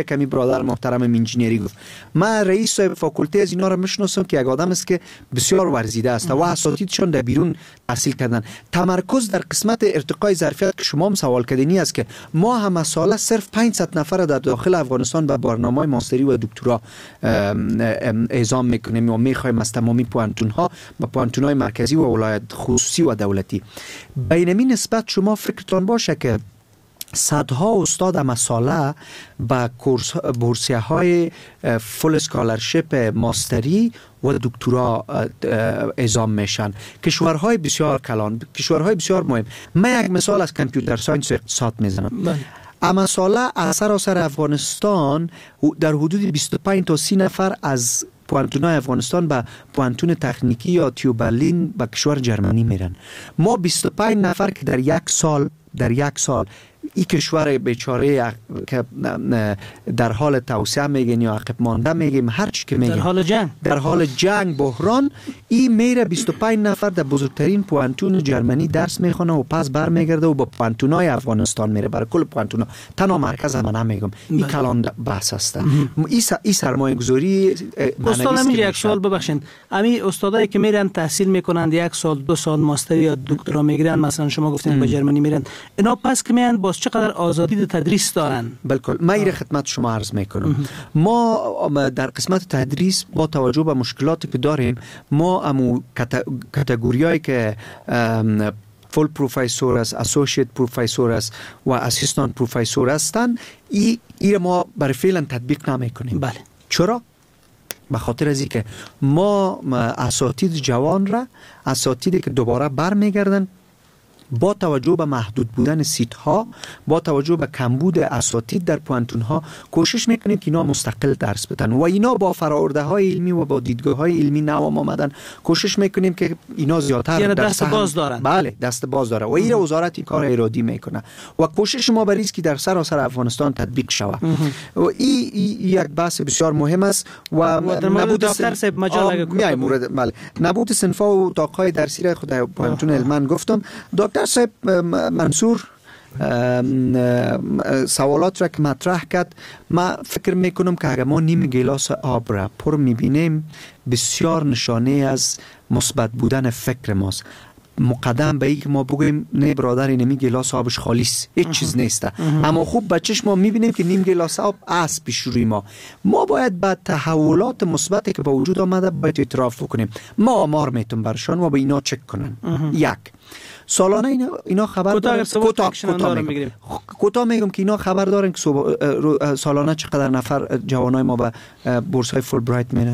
کمی برادر محترم انجینری گفت. من رئیس صاحب فاکولته از اینا رو میشناسم که یک آدم است که بسیار ورزیده است و اساتیدشون در بیرون تحصیل کردن. تمرکز در قسمت ارتقای ظرفیت که شما هم سوال کردنی است که ما هم ساله صرف 500 نفر در داخل افغانستان به برنامه ماستری و دکترا اعزام میکنیم و میخوایم از تمامی پوانتون ها و پوانتون های مرکزی و ولایت خصوصی و دولتی. بینمی نسبت شما فکرتان باشه که صدها استاد مساله با بورسیه های فول اسکالرشپ ماستری و دکترا اعزام میشن. کشورهای بسیار کلان، کشورهای بسیار مهم. من یک مثال از کامپیوتر ساینس و اقتصاد میزنم. اما ساله از سراسر افغانستان در حدود 25 تا 30 نفر از پوانتونای افغانستان به پوانتون تکنیکی یا تیو برلین به کشور جرمنی میرن. ما 25 نفر که در یک سال این کشور بیچاره که در حال توسعه میگن یا عقب مانده میگیم، هر چی که میگیم در حال جنگ بحران، این میره 25 نفر در بزرگترین پوانتون جرمنی درس میخونه و پس برمیگرده و با پوانتونای افغانستان میره. برای کل پوانتونا تنها مرکز من نمیگم، این کلان بحث است. این سرمایه گذاری. استاد همین یک سوال ببخشید، همین استادایی که میرن تحصیل میکنند 1 سال 2 سال ماستری یا دکترا میگیرن، مثلا شما گفتین به جرمنی میرن، اینا پس که میان باز چقدر آزادی تدریس دارن؟ بالکل. من این خدمت شما عرض میکنم. ما در قسمت تدریس با توجه به مشکلاتی که داریم، ما امو کاتگوریایی که فول پروفیسور است، اسوسییت پروفیسور است و اسیستانت پروفیسور هستن، این ما برای فعلا تطبیق نمیکنیم. بله. چرا؟ به خاطر از اینکه ما اساتید جوان را، اساتیدی که دوباره برمیگردن، با توجه به محدود بودن سیت ها، با توجه به کمبود اساتید در پوانتون ها، کوشش میکنیم که اینا مستقل درس بدن و اینا با فراورده های علمی و با دیدگاه های علمی نوام آمدن. کوشش میکنیم که اینا زیادتر یعنی دست باز دارن. بله، دست باز داره و این وزارت این کار ارادی میکنه و کوشش ما بر است که در سراسر افغانستان تطبیق شود. و این یک بحث بسیار مهم است و نبود دکتر صاحب مجال بله، نبود صنفا و اتاقهای درسی را خود پوانتون علمان گفتم. دکتر صاحب منصور سوالات را که مطرح کرد، من فکر میکنم که اگر ما نیم گلاس آب را پر میبینیم، بسیار نشانه از مثبت بودن فکر ماست. مقدم به این که ما بگویم نه برادر، نیم گلاس آبش خالیست، هیچ چیز نیسته، اما خوب بچش ما میبینیم که نیم گلاس آب است پیش روی ما باید با تحولات مثبتی که با وجود آمده باید اعتراف کنیم. ما آمار میتون برشان و به اینا چک کنن. یک سالانه اینا خبر دارن، کوتاه میگم که اینا خبر دارن که سالانه چقدر نفر جوانای ما به بورس های فول برایت میرن.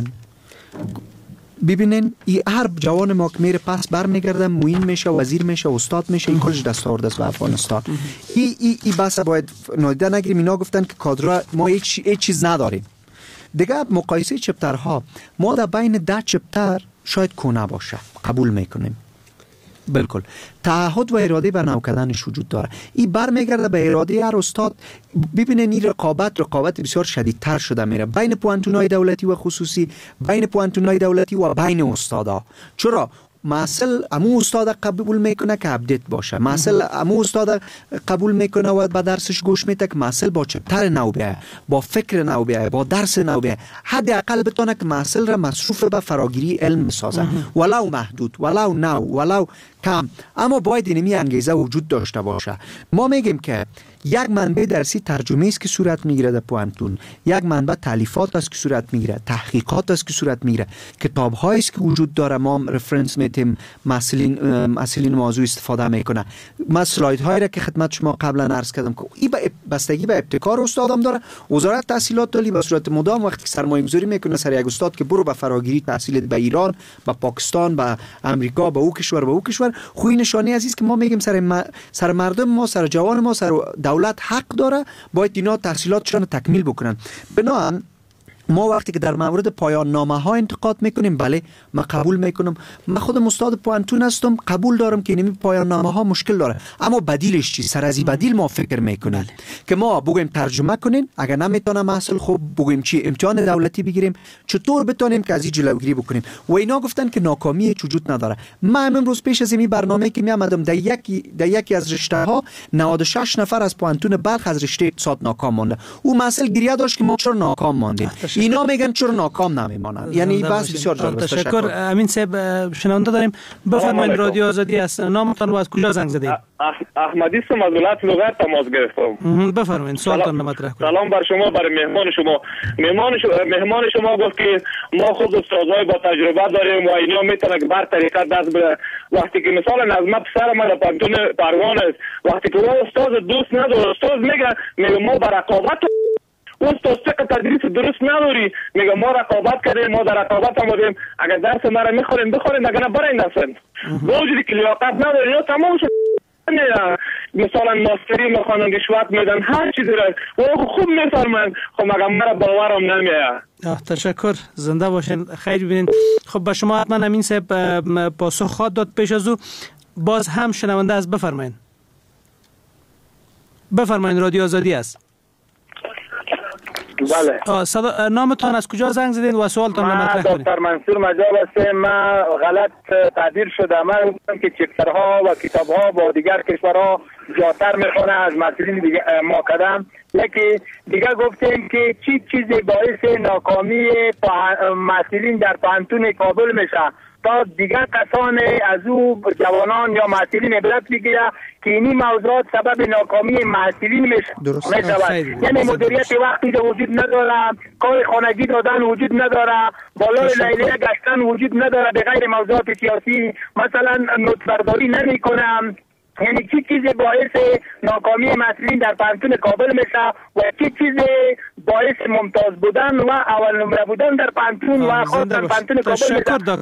ببینین هر جوان ما که میره پس برمیگرده، معین میشه، وزیر میشه، استاد میشه، این کلش دستاورد است به افغانستان. این بحث باید نادیده نگیریم. اینا گفتن که کادر ما هیچ چیز نداریم. دیگه مقایسه چپترها، ما در بین 10 چپتر شاید کنه باشه، قبول میکنیم. بالکل. تعهد و اراده به نو کردنش وجود داره. این برمیگرده به اراده هر استاد. ببینین این رقابت بسیار شدیدتر شده میره بین پوانتونای دولتی و خصوصی، بین پوانتونای دولتی و بین استادا. چرا؟ محصل امو استاد قبول میکنه که اپدیت باشه، محصل امو استاد قبول میکنه و با درسش گوش میده که محصل با چپتر نو بیایه، با فکر نو بیایه، با درس نو بیایه. حداقل بتونه که محصل را مصروف به فراگیری علم بسازه، ولو محدود، ولو نو، ولو کم، اما باید اینمی انگیزه وجود داشته باشه. ما میگیم که یک منبع درسی ترجمه است که صورت میگیره در پوانتون، یک منبع تالیفات است که صورت میگیره، تحقیقات است که صورت میگیره، کتاب هایی است که وجود داره، ما رفرنس میتیم، مسئولین موضوع استفاده میکنه. ما سلاید هایی را که خدمت شما قبلا عرض کردم که این بستگی به ابتکار استادم داره. وزارت تحصیلات عالی به صورت مدام وقتی سرمایه گذاری میکنه سر یک استاد که برو به فراگیری تحصیل به ایران، به پاکستان، به امریکا، به او کشور، خوی نشانه عزیز که ما میگیم سر مردم ما، سر جوان ما، سر دولت حق داره باید اینا تحصیلاتشون تکمیل بکنن. بنابراین ما وقتی که در مورد پایان نامه ها انتقاد میکنیم، بله من قبول میکنم، من خودم استاد پوانتون هستم، قبول دارم که این پایان نامه ها مشکل داره، اما بدیلش چی؟ سر از این بدیل ما فکر میکنیم که ما بگیم ترجمه کنین، اگر نمیتونه محصول خوب بگیم چی امتحان دولتی بگیریم، چطور بتونیم که از این جلوگیری بکنیم. و اینا گفتن که ناکامی وجود نداره. من امروز پیش از این برنامه که می آمدم در یکی از رشته ها 96 نفر از پوانتون بلخ از رشته اقتصاد ناکام مونده. او مسئله گریه داشت که ما چرا ناکام ماندیم. اینا میگن چرا ناکام نمیمانند. یعنی بس بسیار جالب است. تشکر. امین صاحب شنونده داریم، بفرمایید. رادیو آزادی است. نامتان و از کجا زنگ زدید؟ احمدی هستم از ولایت لغت تماس گرفتم. بفرمایید سوالتان مطرح کنید. سلام بر شما، برای مهمان شما گفت که ما خود استادای با تجربه داریم و اینا میتونه که بر طریقه دست بده. وقتی که مثلا از ما پسر ما در پانتون پروانه است، وقتی که استاد دوست نداره، استاد میگه ما بر رقابت استاد تدریس درست نداری، میگه ما رقابت کردیم، ما در رقابت آمدیم، اگر درس ما را بخوریم اگر نه برای نسند با وجودی که لیاقت نداری یا تمام شد. مثلا ماستری میخوانن رشوت میدن، هر چیزی را خوب میفرمایند، خب مگر مرا باورم نمیاد. تشکر، زنده باشین، خیر ببینین. خب با شما حتما امین صاحب پاسخ خواهد داد. پیش از او باز هم شنونده از بفرمایید رادیو آزادی است. بله. نامتان از کجا زنگ زدید و سوالتان مطرح کنید؟ دکتر منصور مجاب است. من غلط تعبیر شده. من گفتم که چپترها و کتابها با دیگر کشورها جاتر میخونه از مسئولین ما کردم. یکی دیگه گفتیم که چی چیزی باعث ناکامی مسئولین در پانتون کابل میشه تا دیگر کسان از او جوانان یا مسئولین عبرت بگیره که اینی موضوعات سبب ناکامی محصولین میشود. یعنی مدیریت وقتی وجود نداره، کار خانگی دادن وجود نداره، بالای لیلیه گشتن وجود نداره، به غیر موضوعات سیاسی مثلا نوت‌برداری نمی‌کنم. یعنی چی چیزی باعث ناکامی مسئولین در پانتون کابل میشه و چی چیزی باعث ممتاز بودن و اول نمره بودن در پانتون و خاص در پانتون کابل میشه.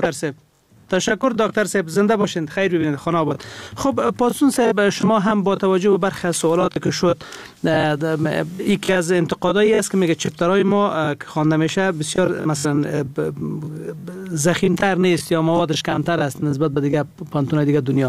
تشکر دکتر صاحب، زنده باشین، خیر ببینید، خانه آباد. خب پاسون صاحب، شما هم با توجه به برخی از سوالاتی که شد، یکی از انتقادایی است که میگه چپترهای ما که خوانده میشه بسیار مثلا ضخیم‌تر نیست یا موادش کمتر است نسبت به دیگه پانتون‌های دیگه دنیا.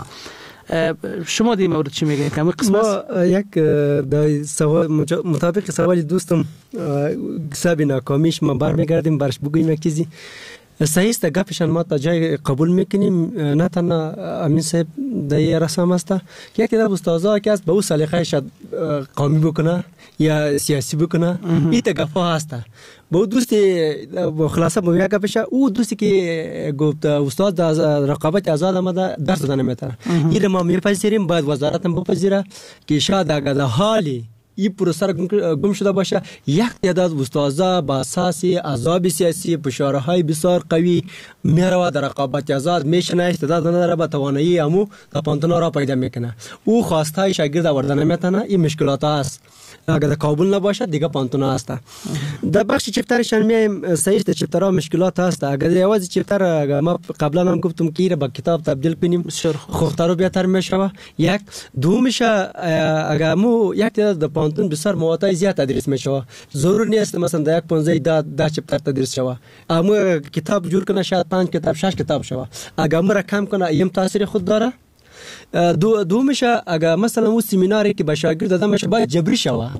شما دی مورد چی میگین؟ کمی قسم است؟ ما یک سوال مطابق سوال دوستم حساب ناکامیش ما برمیگردیم برش بگوییم یک چیزی صحیح است. گپشان ما تا جای قبول میکنیم. نه تنها امین صاحب در رسم است که یک تعداد استادا که است به او سلیقه شد قومی بکنه یا سیاسی بکنه، این گپا هست. با دوستی با خلاصه با یک گپش او دوستی که گفت استاد از رقابت آزاد آمده درس دادن نمیتونه، این ما میپذیریم. باید وزارت هم بپذیره که شاید اگر حالی این پروسه گم شده باشه، یک تعداد استادا با اساس عذاب سیاسی فشارهای بسیار قوی میره در رقابت آزاد میشنه، استعداد نداره به توانایی امو تا پانتون را پیدا میکنه. او خواسته شاگرد آوردن نمیتونه، این مشکلات است. اگر در کابل نباشه دیگه پانتون هست. در بخش چپترشان میایم، صحیح است چپترها مشکلات هست. اگر یوازی چپتر ما قبلا هم گفتم که با کتاب تبدیل کنیم خوبتر و بهتر میشه. یک دومش اگر مو یک تعداد پانتون بسیار مواد زیاد تدریس میشه، ضرور نیست مثلا در یک 15 10 چپتر تدریس شوه. اما کتاب جور کنه شاید 5 کتاب 6 کتاب شوه. اگر مرا کم کنه ایم تاثیر خود داره. دومش اگر مثلا اون سمیناری که به شاگرد داده میشه باید جبری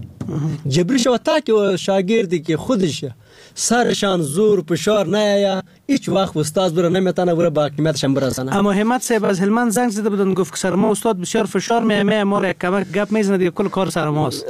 شوه تا که شاگردی که خودش سرشان زور فشار نه هیچ وقت استاد بره نمیتونه بره با کمیتش برسانه. اما همت صاحب از هلمند زنگ زده بودن گفت که سر ما استاد بسیار فشار میامه، ما را کمک گپ میزنه دیگه کل کار سر ماست.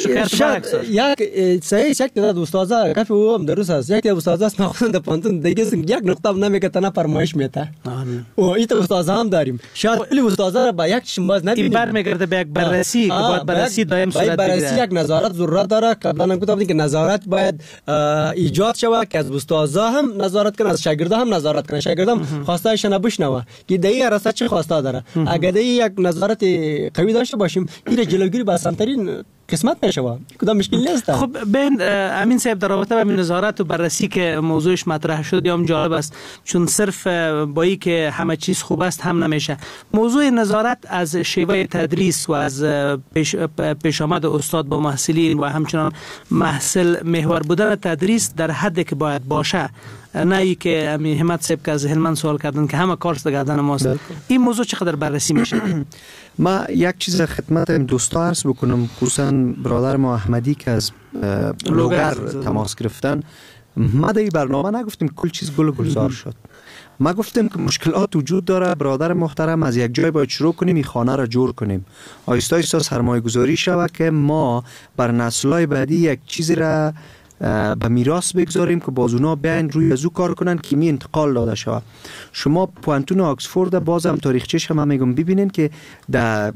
یک صحیح یک تعداد استادا کافی او هم درست است. یک استاد است نخوند پانتون دیگه یک نقطه نمیگه تنها فرمایش میته. او ایت استادا هم داریم. شاید کلی استادا با یک شماز نبینیم. این برمیگرده به یک بررسی که باید بررسی دائم صورت بگیره. بررسی یک نظارت ضرورت داره. قبلا گفتم که نظارت باید ایجاد شود که از استادا هم نظارت کنه، از شاگردا هم نظارت کنه. شاگردام خواستایش نبشنوه که در این راستا چه خواسته داره. اگر در یک نظارت قوی داشته باشیم این جلوگیری به آسان‌ترین قسمت میشه کدام مشکل نیست. خب ببین امین صاحب، در رابطه با نظارت و بررسی که موضوعش مطرح شد یا جالب است، چون صرف با این که همه چیز خوب است هم نمیشه. موضوع نظارت از شیوه تدریس و از پیش آمد استاد با محصلین و همچنان محصل محور بودن تدریس در حدی که باید باشه، نه ای که همین همت صاحب که از هلمند سوال کردن که همه کار گردن ماست. این موضوع چقدر بررسی میشه؟ ما یک چیز خدمت دوستا عرض بکنم، خصوصا برادر ما احمدی که از لوگر تماس گرفتن. ما در این برنامه نگفتیم کل چیز گل و گلزار شد. ما گفتیم که مشکلات وجود داره برادر محترم، از یک جای باید شروع کنیم این خانه را جور کنیم، آیستا آیستا سرمایه گذاری شود که ما بر نسل‌های بعدی یک چیزی را به میراث بگذاریم که باز اونا بیاین روی ازو کار کنن که می انتقال داده شود. شما پوانتون آکسفورد بازم تاریخچه‌ش هم میگم ببینین که در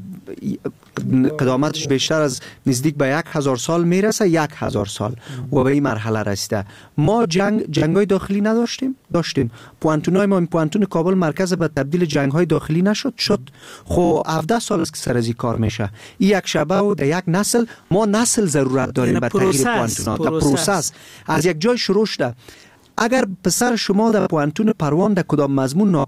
قدامتش بیشتر از نزدیک به 1000 سال میرسه، 1000 سال و به این مرحله رسیده. ما جنگ‌های داخلی داشتیم. پوانتونای ما، پوانتون کابل مرکز به تبدیل جنگ‌های داخلی شد. خب 17 سال است که سر از این کار میشه. این یک شبه و در یک نسل، ما نسل ضرورت داریم به تغییر پوانتونات. پروسس از یک جای شروع شده. اگر پسر شما در پوانتون پروان در کدام مضمون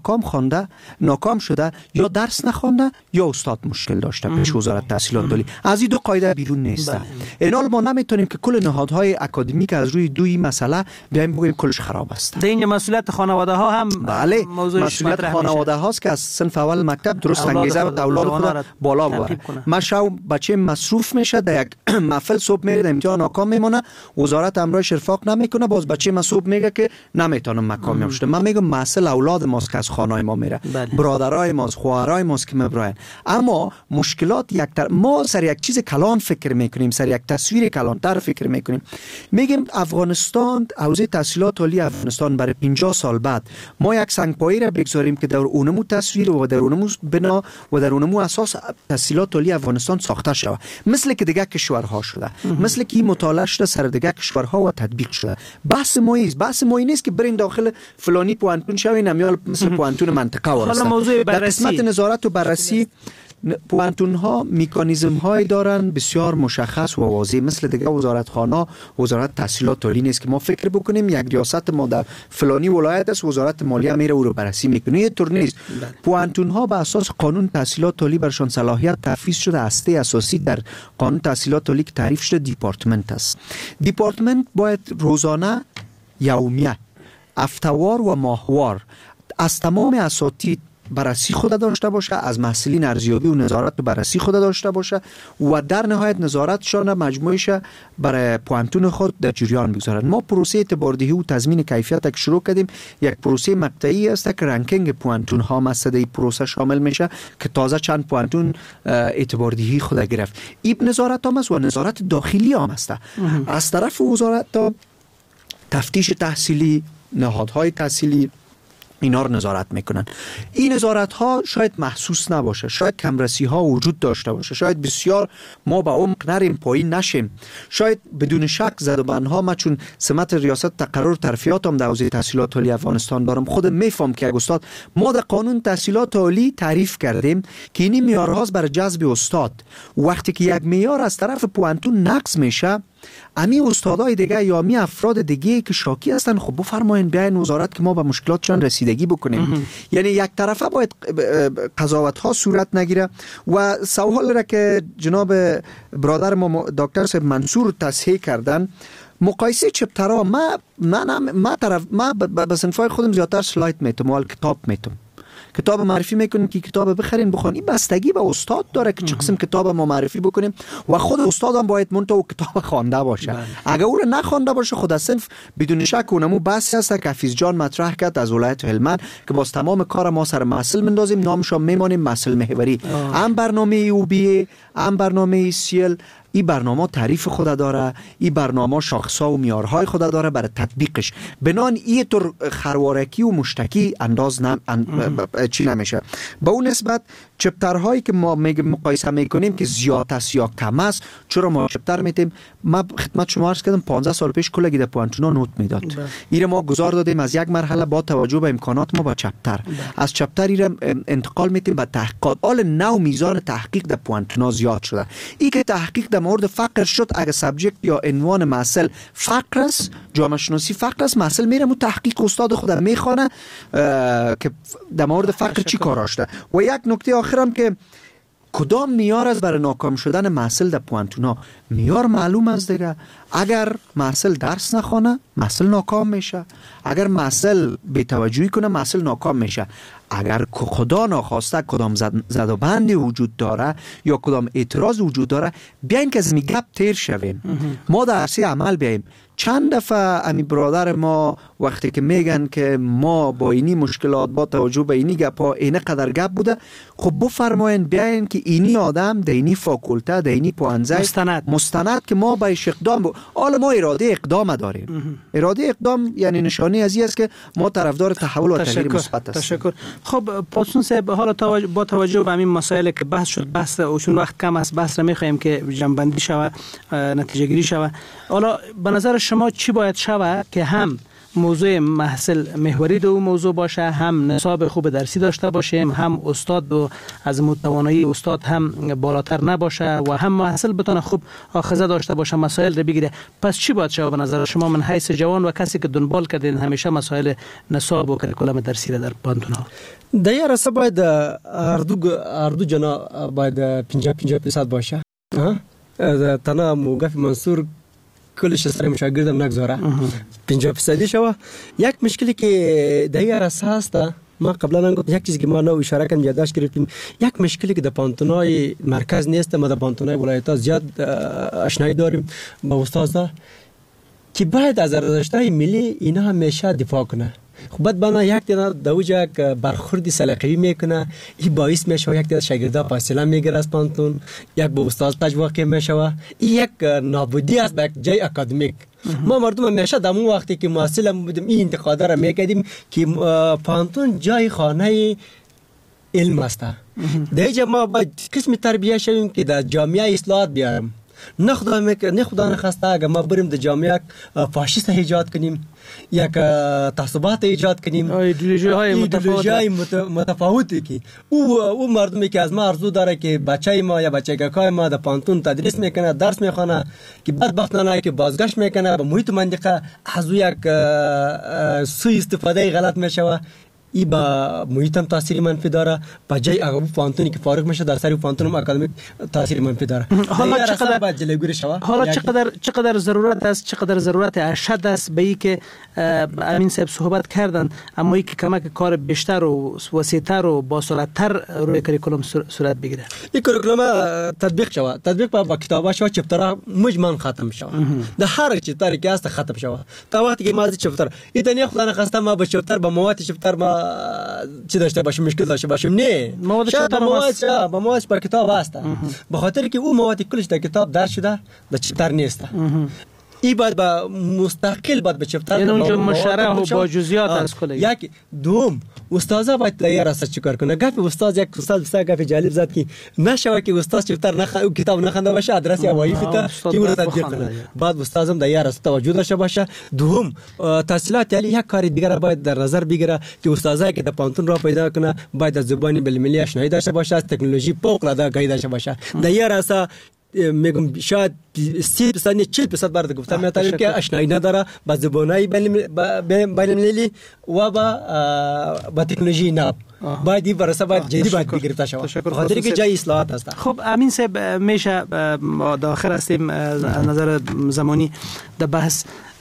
ناکام شده، یا درس نخوانده یا استاد مشکل داشته پیش وزارت تحصیلات عالی، از این دو قاعده بیرون نیست. اینال ما نمیتونیم که کل نهادهای اکادمیک از روی دوی مسئله بیایم بگیم کلش خراب است. در این مسئولیت خانواده ها هم بله، مسئولیت خانواده هاست که از صنف اول مکتب درست انگیزه و اولاد خود بالا ببره. من شو بچه مصروف میشه، در یک محفل صبح میره امتحان ناکام میمونه، وزارت امرایش ارفاق نمیکنه، باز بچه من صبح میگه که نمیتونم مکامیاب شده. من میگم مسئله اولاد ماست که از خانه ما میره، برادرای ماست، خواهرای ماست که میبراین. اما مشکلات ما سر یک چیز کلان فکر میکنیم، سر یک تصویر کلانتر فکر میکنیم. میگیم افغانستان، حوزه تحصیلات عالی افغانستان برای 50 سال بعد ما یک سنگپایی را بگذاریم که در اونمو تصویر و در اونمو بنا و در اونمو اساس تحصیلات عالی افغانستان ساخته شود، مثل که دیگه کشورها شده، مثل که این مطالعه شده سر دیگه کشورها و تطبیق شده. بحث ما نیست که برین داخل فلانی پوانتون شوین امیال مثل پوانتون منطقه واسه. در قسمت نظارت و بررسی پوانتون ها میکانیزم های دارن بسیار مشخص و واضح، مثل دیگه وزارتخانه، وزارت تحصیلات عالی نیست که ما فکر بکنیم یک ریاست ما در فلانی ولایت است، وزارت مالیه میره او رو بررسی میکنه. یه طور نیست. پوانتون ها به اساس قانون تحصیلات عالی برشان صلاحیت تفویض شده. هسته اساسی در قانون تحصیلات عالی که تعریف شده دیپارتمنت است. دیپارتمنت باید روزانه، یومیه، هفته‌وار و ماهوار از تمام اساتید بررسی خود داشته باشه، از محصلین ارزیابی و نظارت و بررسی خود داشته باشه و در نهایت نظارتشان مجموعش برای پوانتون خود در جریان بگذارد. ما پروسه اعتباردهی و تضمین کیفیت که شروع کردیم، یک پروسه مقطعی است که رنکینگ پوانتون ها مسئله پروسه شامل میشه که تازه چند پوانتون اعتباردهی خود گرفت. این نظارت هم است و نظارت داخلی هم است. از طرف وزارت تفتیش تحصیلی، نهادهای تحصیلی اینا رو نظارت میکنن. این نظارت ها شاید محسوس نباشه، شاید کمرسی ها وجود داشته باشه، شاید بسیار ما با عمق نریم، پایین نشیم، شاید بدون شک زدوبند ها. ما چون سمت ریاست تقرر ترفیعات هم در حوزه تحصیلات عالی افغانستان دارم، خودم میفهم که استاد ما در قانون تحصیلات عالی تعریف کردیم که این معیارهاست برای جذب استاد. وقتی که یک معیار از طرف پوانتون نقض میشه، امی استادای دیگه یا امی افراد دیگه که شاکی هستن، خب بفرمایین بیاین وزارت که ما به مشکلاتشان رسیدگی بکنیم. یعنی یک طرفه باید قضاوت ها صورت نگیره. و سوال را که جناب برادر ما دکتر صاحب منصور تصحیح کردن، مقایسه چپترها، ما به صنفای خودم زیادتر سلاید میتم و کتاب میتم، کتاب معرفی میکنیم که کتاب بخرین بخونیم. بستگی به استاد داره که چه قسم کتاب ما معرفی بکنیم و خود استاد هم باید منتها کتاب خوانده باشه. اگر او رو نخوانده باشه، خود صنف بدون شک اونمو بحثی هست که حفیظ جان مطرح کرد از ولایت هلمند که باز تمام کار ما سر محصل مندازیم، نامش هم میمانیم محصل محوری. هم برنامه اوبی، هم برنامه سیل، این برنامه تعریف خود داره، این برنامه شاخص‌ها و معیارهای خود داره برای تطبیقش. بنان این طور خروارکی و مشتکی انداز چی نمیشه. به اون نسبت چپترهایی که ما مقایسه میکنیم که زیاد است یا کم است، چرا ما چپتر میتیم؟ ما خدمت شما عرض کردم 15 سال پیش کلگی در پوانتونا نوت میداد. این ما گذار دادیم از یک مرحله با توجه به امکانات ما با چپتر. از چپتر این انتقال میتیم به تحقیقات. حال نو میزان تحقیق در پوانتونا زیاد شده. این که تحقیق در مورد فقر شد، اگر سابجکت یا عنوان محصل فقر است، جامعه شناسی فقر است، محصل میره تحقیق استاد خودم میخوانه که در مورد فقر چی کار داشته. و یک نکته آخرم که کدام معیار است برای ناکام شدن محصل در پوانتونا؟ معیار معلوم است دیگه. اگر محصل درس نخونه محصل ناکام میشه، اگر محصل بی‌توجهی کنه محصل ناکام میشه. اگر خدا ناخواسته کدام زد و بندی وجود داره یا کدام اعتراض وجود داره، بیاین که از می گپ تیر شویم، ما در عرصه عمل بیاییم. چند دفعه امی برادر ما وقتی که میگن که ما با اینی مشکلات با توجه به اینی گپا اینه قدر گپ بوده، خب بفرماین بیاین که اینی آدم در اینی فاکولته در اینی پوانزه مستند که ما بایش اقدام حالا ما اراده اقدام داریم. اراده اقدام یعنی نشانه ازی است که ما طرفدار تحول و تغییر مثبت هستیم. تشکر. خب پاسون صاحب، حالا با توجه به همین مسائل که بحث شد، بحث چون وقت کم است، بحث را می‌خوایم که جنبندی شود، نتیجه گیری شود. حالا به نظر شما چی باید شود که هم موضوع محصل محوری دو موضوع باشه، هم نصاب خوب درسی داشته باشیم، هم استاد و از توانایی استاد هم بالاتر نباشه و هم محصل بتونه خوب آخذه داشته باشه، مسائل رو بگیره؟ پس چی باید شود به نظر شما من حیث جوان و کسی که دنبال کردین همیشه مسائل نصاب و کریکولم درسی را در پانتون ها؟ در این راستا باید اردو جنا باید 50% باشه. تنها موقف منصور کلش سر مشاگردم نگذاره 50% شوه. یک مشکلی که در این عرصه هست، ما قبلا گفتم یک چیزی که ما نو اشاره کردیم یادداشت گرفتیم، یک مشکلی که در پانتونای مرکز نیست، ما در پانتونای ولایت‌ها زیاد آشنایی داریم با استادا که باید از ارزش‌های ملی اینا همیشه دفاع کنه. خب بعد بنا یک دینا دوجا برخوردی سلیقه‌ای میکنه، این باعث میشه یک دینا شاگردا فاصله میگیره از پانتون، یک به استاد تجواقع میشه. این یک نابودی است به جای اکادمیک. ما مردم همیشه در اون وقتی که محصل بودیم این انتقاد را میکردیم که پانتون جای خانه علم است. در اینجا ما باید قسم تربیه شویم که در جامعه اصلاحات بیاریم. نه خدا نخواسته اگر ما بریم در جامعه فاشیست ایجاد کنیم، یک تعصبات ایجاد کنیم، ایدئولوژی متفاوتی که او مردمی که از ما آرزو داره که بچه ما یا بچگکای ما در پانتون تدریس میکنه، درس میخونه، که بدبختانه که بازگشت میکنه به محیط منطقه از یک سوء استفاده غلط میشه، این با محیط هم تاثیر منفی داره، با جای اگه پانتونی که فارغ میشه در سری پانتون هم اکادمیک تاثیر منفی داره. حالا چقدر ضرورت است، چقدر ضرورت اشد است به این که امین صاحب صحبت کردن، اما این که کمک کار بیشتر و وسیع‌تر و باصورت‌تر روی کریکولم صورت بگیره. این کریکولم تطبیق شود، تطبیق با کتابا شود، چپترها مجمن ختم شود، در هر چپتری که است ختم شود. تا وقتی که ما از چپتر ایتنی خدا نخواسته ما به چپتر با مواد چپتر ما چی داشته باشیم، مشکل داشته باشیم، نه مواد چپتر با مواد با کتاب است، به خاطر که اون مواد کلش در کتاب درس شده در چپتر نیست. ای باید با مستقل باید به چپتر، یعنی اونجا مشرح و با جزئیات از کلی. یک دوم استادا باید تیار است چیکار کنه. گفت استاد یک استاد بسیار گفت جالب زد که نشوه که استاد چپتر کتاب نخونده باشه، آدرس یا وایفی تا که اون رو تطبیق کنه. بعد استادم تیار است توجه داشته باشه. دوم تحصیلات یعنی یک کار دیگر باید در نظر بگیره که استادایی که در پانتون را پیدا کنه باید از زبان بین‌المللی آشنایی داشته باشه، از تکنولوژی فوق‌العاده آگاهی داشته باشه. تیار است میگم شاید 30% نه 40% برات گفتم میتونم که آشنایی نداره با زبانهای بین‌المللی و با تکنولوژی نه. باید این برسه باید جدی باید بگیرفته شود، خاطر که جای اصلاحات است. خب امین صاحب میشه داخل هستیم از نظر زمانی در بحث،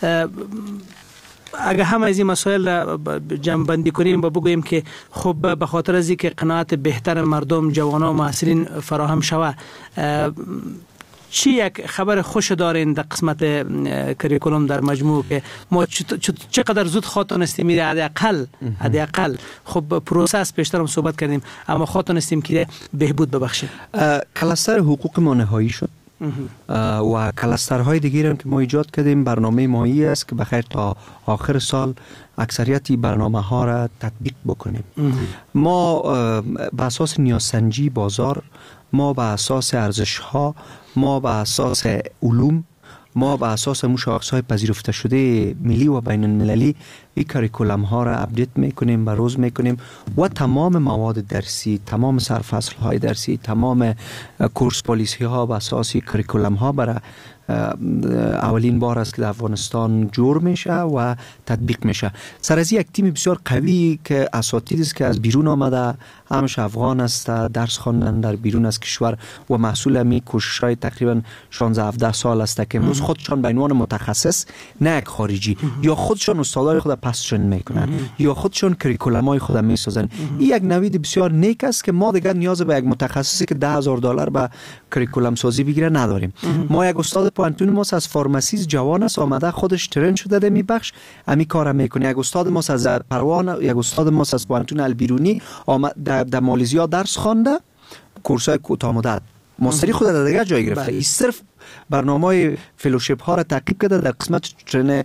اگر همه از این مسائل را جمع بندی کنیم و بگوییم که خب به خاطر از اینکه قناعت بهتر مردم، جوانان و محصلین فراهم شود، چی یک خبر خوش دارین در قسمت کریکولم در مجموع که ما چقدر زود خواهتانستیم میره حداقل خب پروسس پیشتر هم صحبت کردیم، اما خواهتانستیم که بهبود ببخشیم. کلاستر حقوق ما نهایی شد و کلاسترهای دیگه هم که ما ایجاد کردیم. برنامه ماهی است که بخیر تا آخر سال اکثریتی برنامه ها را تطبیق بکنیم. ما به اساس نیازسنجی بازار، ما به اساس ارزش ها، ما به اساس علوم، ما به اساس شاخص های پذیرفته شده ملی و بین المللی این کریکولم ها را اپدیت میکنیم، بروز میکنیم و تمام مواد درسی، تمام سرفصل های درسی، تمام کورس پلیسی ها و اساسی کریکولم ها برای اولین بار است که در افغانستان جور میشه و تطبیق میشه. سر از یک تیم بسیار قوی که اساتید است که از بیرون آمده، همش افغان است، درس خواندن در بیرون از کشور و محصول می کوشش‌های تقریبا 16-17 سال است که امروز خودشان به عنوان متخصص، نه یک خارجی، یا خودشان استادای خود پس ترین میکنن یا خودشان کریکولمای خود میسازن. این یک نوید بسیار نیک است که ما دیگر نیاز به یک متخصصی که $10,000 به کریکولم سازی بگیره نداریم. ما یک استاد پانتون ما از فارماسیست جوان است، آمده خودش ترین شده در میبخش امی کار میکنه. یک استاد ما از پروان، یک استاد ما از پانتون البیرونی در مالزیا درس خوانده، کورسای کوتاه مدت ماستری خود در دیگه جای گرفته. این صرف برنامه فلوشیپ ها را تعقیب کرده در قسمت ترین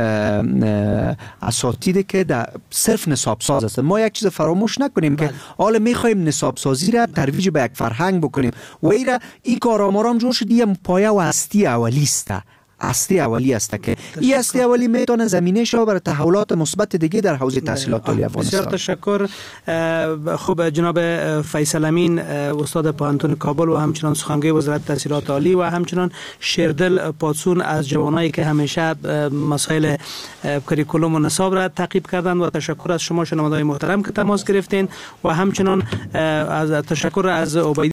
اساتید که در صرف نصاب ساز است. ما یک چیز فراموش نکنیم که حالا میخوایم نصاب سازی را ترویج به یک فرهنگ بکنیم و این کار آمارام جور شد. یه پایه و هستی اولی است، هستی اولی است که این هستی اولی میتونه زمینه شو برای تحولات مثبت دیگه در حوزه تحصیلات عالی افغانستان. بسیار تشکر. خب جناب فیصل امین، استاد پانتون کابل و همچنان سخنگوی وزارت تحصیلات عالی و همچنان شیردل پادسون از جوانایی که همیشه مسائل کریکولوم و نصاب را تعقیب کردند و تشکر از شما شنوندگان محترم که تماس گرفتین و همچنان از تشکر از